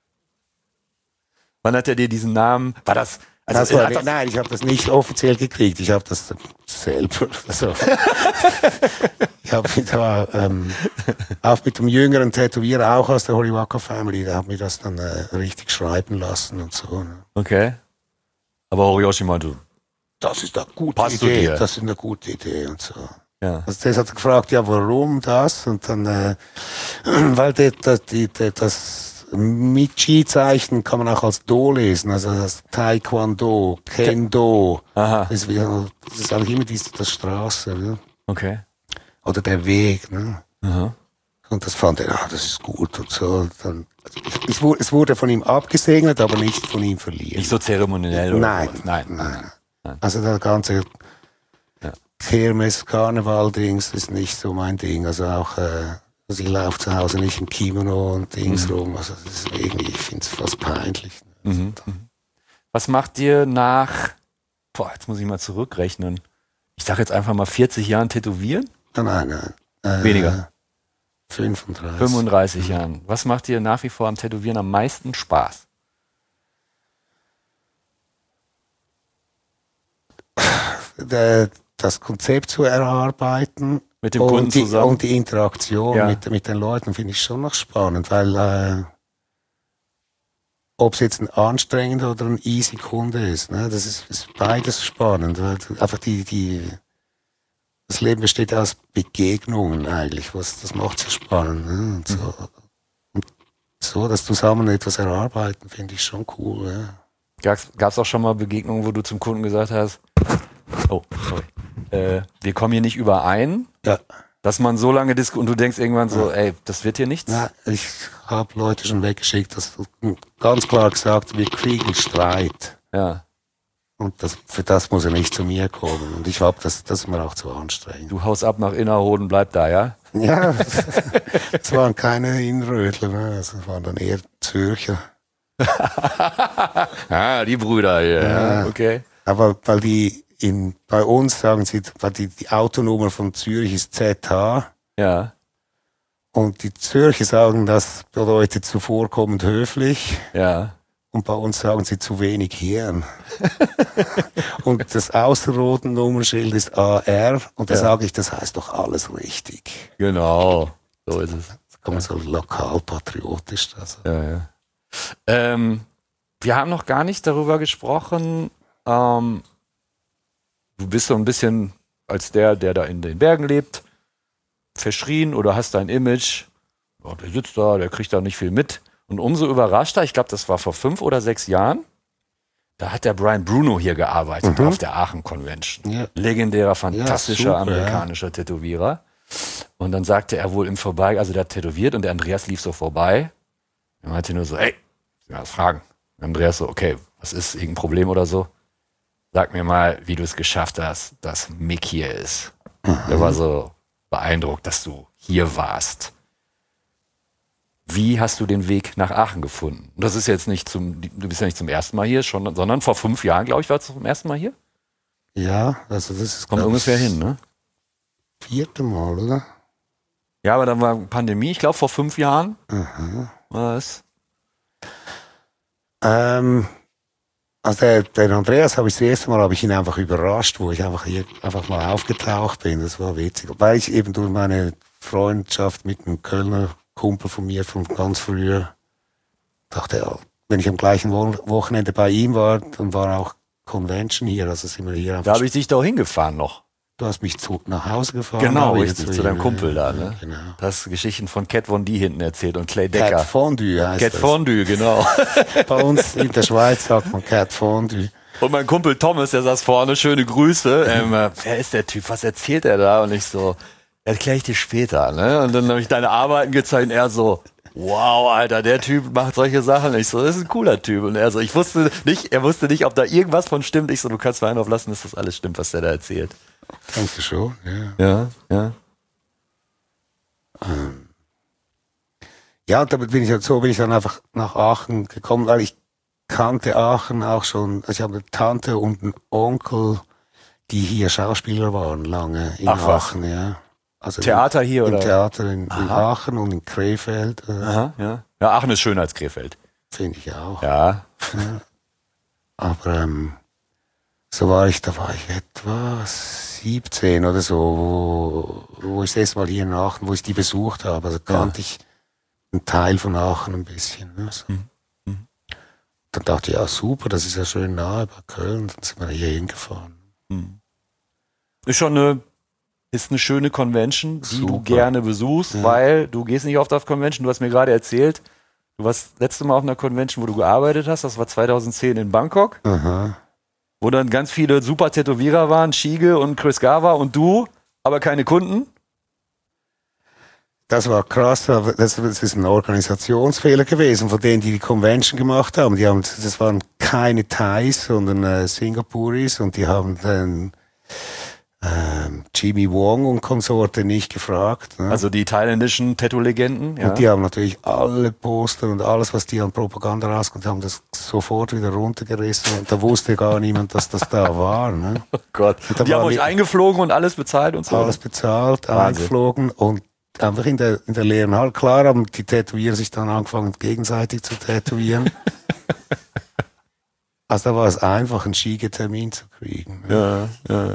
Wann hat er dir diesen Namen? War das? Also nein, ich habe das nicht offiziell gekriegt. Ich habe das selber. Also, ich habe da auch mit dem jüngeren Tätowierer, auch aus der Horiwaka Family, der hat mir das dann richtig schreiben lassen und so. Ne? Okay. Aber Horiyoshi meinte, das ist eine gute passt Idee. Dir? Das ist eine gute Idee und so. Ja. Also das hat er gefragt, ja, warum das? Und dann, weil das Michi-Zeichen kann man auch als Do lesen, also das Taekwondo, Kendo. Aha. Das ist auch immer das Straße, ne? Okay. Oder der Weg, ne? Aha. Und das fand er, das ist gut und so. Und dann, es wurde von ihm abgesegnet, aber nicht von ihm verliehen. Nicht so zeremoniell oder Nein. Also der ganze Kirmes, Karneval-Dings ist nicht so mein Ding. Also auch, also ich laufe zu Hause nicht im Kimono und Dings rum. Also das ist irgendwie, ich finde es fast peinlich. Was macht dir nach, jetzt muss ich mal zurückrechnen. Ich sage jetzt einfach mal 40 Jahren Tätowieren? Nein. Weniger. 35 Jahren. Was macht dir nach wie vor am Tätowieren am meisten Spaß? Das Konzept zu erarbeiten mit dem Kunden zusammen und die Interaktion mit den Leuten finde ich schon noch spannend, weil ob es jetzt ein anstrengender oder ein easy Kunde ist, ne, das ist beides spannend, weil einfach das Leben besteht aus Begegnungen eigentlich, das macht es spannend. Ne, und so. so, das zusammen etwas erarbeiten, finde ich schon cool. Ja. Gab es auch schon mal Begegnungen, wo du zum Kunden gesagt hast, wir kommen hier nicht überein, Ja. dass man so lange und du denkst irgendwann so, ey, das wird hier nichts? Na, ich habe Leute schon weggeschickt, das ganz klar gesagt, wir kriegen Streit. Ja. Und für das muss er nicht zu mir kommen. Und ich glaube, das ist mir auch zu anstrengend. Du haust ab nach Innerrhoden, bleib da, ja? Ja, es waren keine Inrödler, ne? Es waren dann eher Zürcher. Die Brüder hier, ja. Okay. Aber weil bei uns sagen sie, weil die Autonummer von Zürich ist ZH. Ja. Und die Zürcher sagen, das bedeutet zuvorkommend höflich. Ja. Und bei uns sagen sie zu wenig Hirn. Und das Außerroten-Nummernschild ist AR. Und da sage ich, das heißt doch alles richtig. Genau. So ist es. Das kann man so lokalpatriotisch. Also. Ja. Wir haben noch gar nicht darüber gesprochen. Du bist so ein bisschen als der da in den Bergen lebt, verschrien oder hast dein Image. Oh, der sitzt da, der kriegt da nicht viel mit. Und umso überraschter, ich glaube, das war vor 5 oder 6 Jahren, da hat der Brian Bruno hier gearbeitet auf der Aachen Convention. Ja. Legendärer, fantastischer super, amerikanischer Tätowierer. Und dann sagte er wohl im Vorbei, also der hat tätowiert und der Andreas lief so vorbei. Er meinte nur so, ey, was fragen. Und Andreas so, okay, was ist, irgendein Problem oder so? Sag mir mal, wie du es geschafft hast, dass Mick hier ist. Der war so beeindruckt, dass du hier warst. Wie hast du den Weg nach Aachen gefunden? Und das ist jetzt nicht du bist ja nicht zum ersten Mal hier, sondern vor 5 Jahren, glaube ich, warst du zum ersten Mal hier? Ja, also das ist... Kommt ungefähr hin, ne? 4. Mal, oder? Ja, aber dann war Pandemie, ich glaube vor 5 Jahren. Was? Also der Andreas das erste Mal habe ich ihn einfach überrascht, wo ich einfach mal aufgetaucht bin. Das war witzig. Weil ich eben durch meine Freundschaft mit einem Kölner Kumpel von mir von ganz früher dachte, ja, wenn ich am gleichen Wochenende bei ihm war, dann war auch Convention hier, also sind wir hier einfach. Da habe ich dich doch hingefahren noch. Du hast mich nach Hause gefahren. Genau, richtig, zu deinem Kumpel da, ne? Genau. Du hast Geschichten von Cat Von D hinten erzählt und Clay Decker. Cat Fondue heißt Cat das. Fondue, genau. Bei uns in der Schweiz sagt man Cat Fondue. Und mein Kumpel Thomas, der saß vorne, schöne Grüße. Wer ist der Typ? Was erzählt er da? Und ich so, erkläre ich dir später, ne? Und dann habe ich deine Arbeiten gezeigt und er so, wow, Alter, der Typ macht solche Sachen. Und ich so, das ist ein cooler Typ. Und er so, er wusste nicht, ob da irgendwas von stimmt. Ich so, du kannst mir einen auflassen, dass das alles stimmt, was der da erzählt. Kannst du schon, ja. Ja. Ja, damit bin ich dann einfach nach Aachen gekommen, weil ich kannte Aachen auch schon. Also ich habe eine Tante und einen Onkel, die hier Schauspieler waren, lange in Aachen, ja. Also Theater hier, oder? Im Theater in Aachen und in Krefeld. Aha, ja. Ja, Aachen ist schöner als Krefeld. Finde ich auch. Ja. Aber da war ich etwa 17 oder so, wo ich das erste Mal hier in Aachen, wo ich die besucht habe. Also kannte ich einen Teil von Aachen ein bisschen. Ne? So. Dann dachte ich, ja super, das ist ja schön nahe bei Köln. Dann sind wir hier hingefahren. Ist eine schöne Convention, die du gerne besuchst, weil du gehst nicht oft auf Convention. Du hast mir gerade erzählt, du warst das letzte Mal auf einer Convention, wo du gearbeitet hast. Das war 2010 in Bangkok. Aha. Wo dann ganz viele super Tätowierer waren, Shige und Chris Gava und du, aber keine Kunden. Das war krass, aber das ist ein Organisationsfehler gewesen von denen, die die Convention gemacht haben. Das waren keine Thais, sondern Singapuris und die haben dann Jimmy Wong und Konsorte nicht gefragt. Ne? Also die thailändischen Tattoo-Legenden. Ja. Und die haben natürlich alle Poster und alles, was die an Propaganda rauskommt, haben das sofort wieder runtergerissen und da wusste gar niemand, dass das da war. Ne? Oh Gott. Und die haben euch eingeflogen und alles bezahlt und so? Alles bezahlt, eingeflogen und einfach in der leeren Halle. Klar haben die Tätowierer sich dann angefangen, gegenseitig zu tätowieren. Also da war es einfach, einen Schiegetermin zu kriegen. Ne? Ja.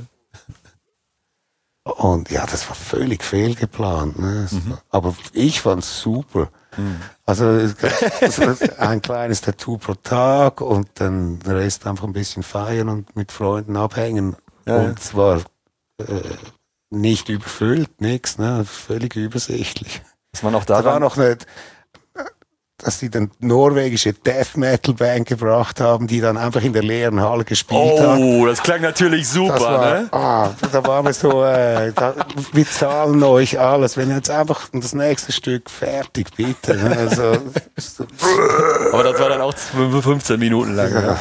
Und ja, das war völlig fehlgeplant. Ne? Aber ich fand's super. Also ein kleines Tattoo pro Tag und dann den Rest einfach ein bisschen feiern und mit Freunden abhängen. Ja. Und zwar nicht überfüllt, nix, ne? Völlig übersichtlich. Ist man auch da? Da war noch eine dass sie dann norwegische Death Metal Band gebracht haben, die dann einfach in der leeren Halle gespielt hat. Oh, das klang natürlich super, ne? Da waren wir so, wir zahlen euch alles, wenn jetzt einfach das nächste Stück fertig, bitte. Ne? Also, aber das war dann auch 15 Minuten lang. Ja.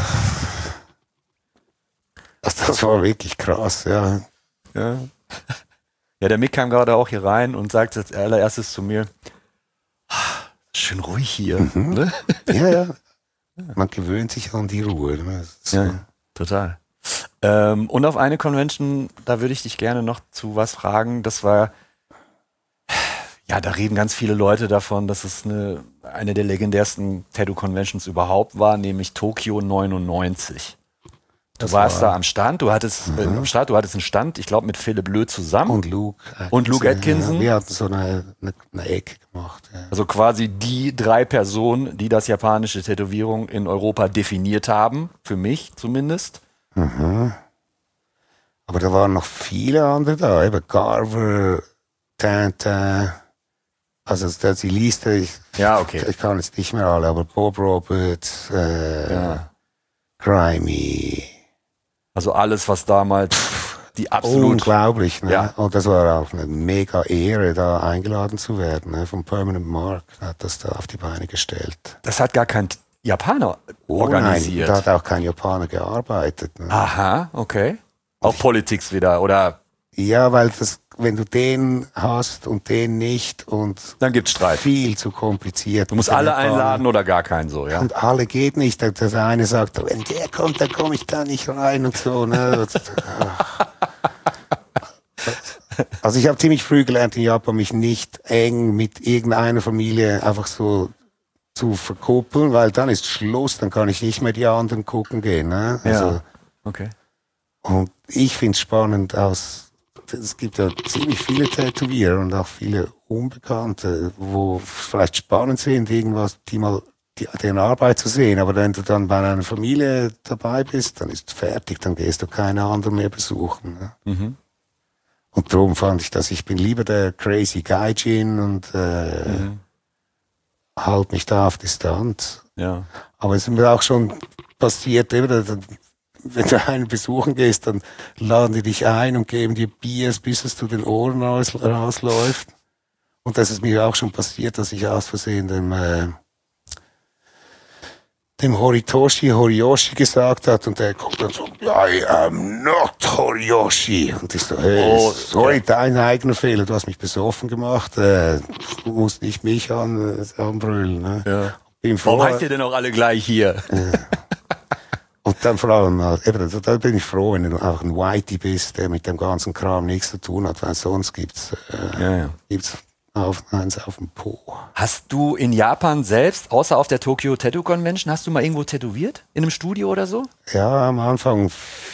Das war wirklich krass, ja. Ja, der Mick kam gerade auch hier rein und sagte als allererstes zu mir, schön ruhig hier. Ne? Ja. Man gewöhnt sich an die Ruhe. Ne? Ja, total. Und auf eine Convention, da würde ich dich gerne noch zu was fragen. Das war, ja, da reden ganz viele Leute davon, dass es eine der legendärsten Tattoo-Conventions überhaupt war, nämlich Tokio 99. Du warst da am Stand, du hattest einen Stand, ich glaube mit Philipp Löh zusammen. Und Luke Atkinson. Ja, wir hatten so eine Ecke gemacht. Ja. Also quasi die 3 Personen, die das japanische Tätowierung in Europa definiert haben, für mich zumindest. Aber da waren noch viele andere da, eben Garver, Tintin, also die Liste, ich kann jetzt nicht mehr alle, aber Bob Roberts, Grimy. Also alles, was damals die absolut... Unglaublich, ne? Ja. Und das war auch eine mega Ehre, da eingeladen zu werden, ne? Vom Permanent Mark hat das da auf die Beine gestellt. Das hat gar kein Japaner organisiert. Nein, da hat auch kein Japaner gearbeitet. Ne? Aha, okay. Auch Politics wieder, oder? Ja, weil wenn du den hast und den nicht und dann gibt's Streit. Viel zu kompliziert. Du musst alle einladen oder gar keinen so, ja? Und alle geht nicht. Der eine sagt, wenn der kommt, dann komme ich da nicht rein und so. Ne? Also ich habe ziemlich früh gelernt in Japan, mich nicht eng mit irgendeiner Familie einfach so zu verkuppeln, weil dann ist Schluss, dann kann ich nicht mehr die anderen gucken gehen. Ne? Also, ja, okay. Und ich finde es spannend es gibt ja ziemlich viele Tätowierer und auch viele Unbekannte, wo vielleicht spannend sind, irgendwas, deren Arbeit zu sehen. Aber wenn du dann bei einer Familie dabei bist, dann ist fertig, dann gehst du keine anderen mehr besuchen. Ne? Mhm. Und darum fand ich bin lieber der Crazy Gaijin und halt mich da auf Distanz. Ja. Aber es ist mir auch schon passiert, wenn du einen besuchen gehst, dann laden die dich ein und geben dir Biers, bis es zu den Ohren rausläuft. Und das ist mir auch schon passiert, dass ich aus Versehen dem Horiyoshi gesagt hat und der kommt dann so, I am not Horiyoshi. Und ich so, hey, sorry, dein eigener Fehler, du hast mich besoffen gemacht, du musst nicht mich anbrüllen. Ne? Ja. Warum heißt ihr denn auch alle gleich hier? Und dann vor allem, da bin ich froh, wenn du einfach ein Whitey bist, der mit dem ganzen Kram nichts zu tun hat, weil sonst gibt's eins auf dem Po. Hast du in Japan selbst, außer auf der Tokyo Tattoo Convention, hast du mal irgendwo tätowiert? In einem Studio oder so? Ja, am Anfang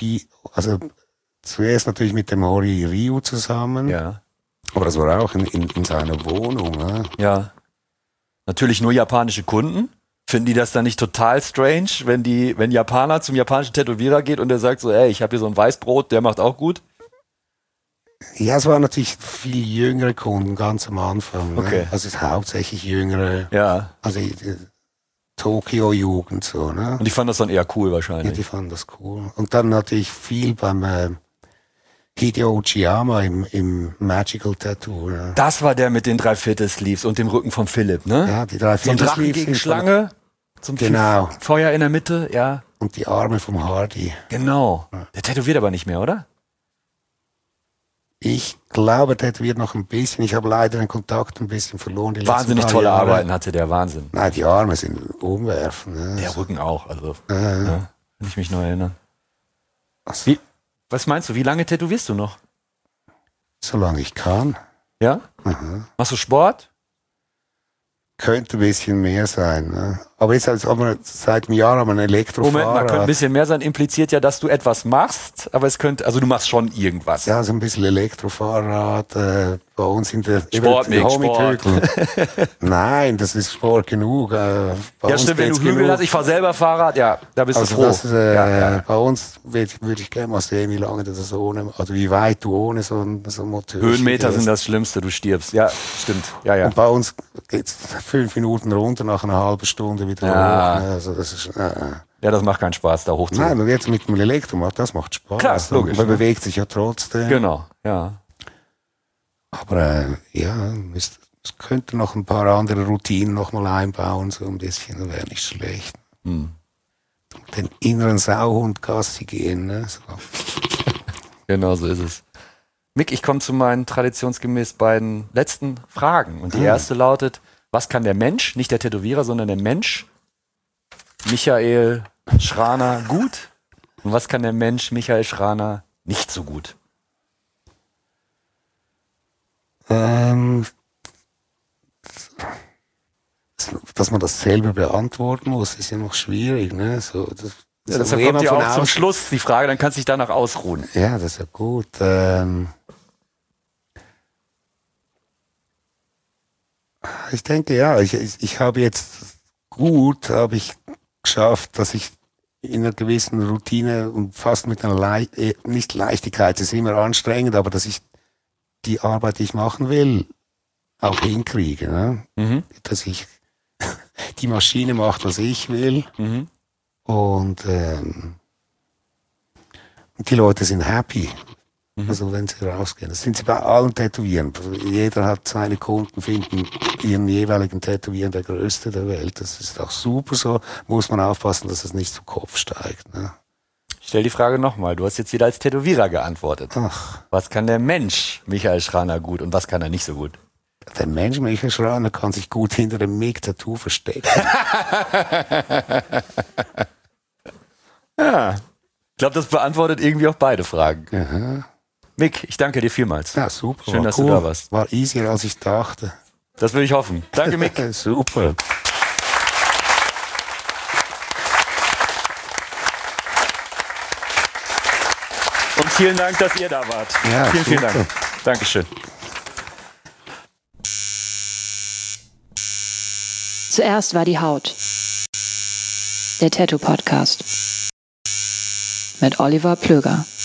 zuerst natürlich mit dem Hori Ryu zusammen. Ja. Aber das war auch in seiner Wohnung. Ne? Ja. Natürlich nur japanische Kunden. Finden die das dann nicht total strange, wenn Japaner zum japanischen Tätowierer geht und der sagt so, ey, ich habe hier so ein Weißbrot, der macht auch gut? Ja, es waren natürlich viel jüngere Kunden ganz am Anfang. Ne? Okay. Also es ist hauptsächlich jüngere, ja. Also Tokio-Jugend so. Ne? Und die fanden das dann eher cool wahrscheinlich. Ja, die fanden das cool. Und dann natürlich viel beim Hideo Uchiyama im Magical Tattoo. Ne? Das war der mit den 3/4-Sleeves und dem Rücken vom Philipp, ne? Ja, die 3/4-Sleeves. So ein Drachen gegen Schlange, zum genau. Feuer in der Mitte, ja. Und die Arme vom Hardy. Genau. Der tätowiert aber nicht mehr, oder? Ich glaube, der tätowiert noch ein bisschen. Ich habe leider den Kontakt ein bisschen verloren. Wahnsinnig tolle Arbeiten hatte der, Wahnsinn. Nein, die Arme sind umwerfend. Ne? Der Rücken auch, also. Ja, wenn ich mich noch erinnere. Was meinst du, wie lange tätowierst du noch? Solange ich kann. Ja? Machst du Sport? Könnte ein bisschen mehr sein. Ne? Aber jetzt seit einem Jahr haben wir ein Elektrofahrrad. Moment, man könnte ein bisschen mehr sein, impliziert ja, dass du etwas machst, aber es könnte, also du machst schon irgendwas. Ja, so ein bisschen Elektrofahrrad, bei uns in der Sport. Nein, das ist Sport genug. Ja, stimmt, wenn du Hügel hast, ich fahre selber Fahrrad, ja, da bist also du froh. Das, bei uns würde ich gerne mal sehen, wie lange du das ohne, also wie weit du ohne so ein Motor. Höhenmeter sind das Schlimmste, du stirbst. Ja, stimmt. Ja. Und bei uns geht's 5 Minuten runter, nach einer halben Stunde wieder hoch. Also das ist, ja, das macht keinen Spaß, da hoch zu. Nein, und jetzt mit dem Elektromotor, das macht Spaß. Klar, logisch. Man bewegt sich ja trotzdem. Genau, ja. Aber es könnte noch ein paar andere Routinen noch mal einbauen, so ein bisschen, wäre nicht schlecht. Den inneren Sauhund Gassi gehen. Ne? So. Genau so ist es. Mick, ich komme zu meinen traditionsgemäß beiden letzten Fragen. Und die erste lautet, was kann der Mensch, nicht der Tätowierer, sondern der Mensch, Michael Schraner, gut? Und was kann der Mensch, Michael Schraner, nicht so gut? Dass man das selber beantworten muss, ist ja noch schwierig. Ne? So, das kommt ja auch zum Schluss die Frage, dann kannst du dich danach ausruhen. Ja, das ist ja gut. Ich denke, ja, ich habe jetzt habe ich geschafft, dass ich in einer gewissen Routine und fast mit einer nicht Leichtigkeit, es ist immer anstrengend, aber dass ich die Arbeit, die ich machen will, auch hinkriege. Ne? Dass ich die Maschine macht, was ich will. Und die Leute sind happy. Also wenn sie rausgehen. Das sind sie bei allen Tätowieren. Jeder hat seine Kunden, finden ihren jeweiligen Tätowieren der größte der Welt. Das ist auch super so. Muss man aufpassen, dass es nicht zu Kopf steigt. Ne? Ich stell die Frage nochmal. Du hast jetzt wieder als Tätowierer geantwortet. Ach. Was kann der Mensch Michael Schraner gut und was kann er nicht so gut? Der Mensch Michael Schraner kann sich gut hinter dem Mick-Tattoo verstecken. Ja. Ich glaube, das beantwortet irgendwie auch beide Fragen. Aha. Mick, ich danke dir vielmals. Ja, super. Schön, dass cool. du da warst. War easier, als ich dachte. Das will ich hoffen. Danke, Mick. Super. Und vielen Dank, dass ihr da wart. Ja, vielen Dank. Dankeschön. Zuerst war die Haut. Der Tattoo Podcast. Mit Oliver Plöger.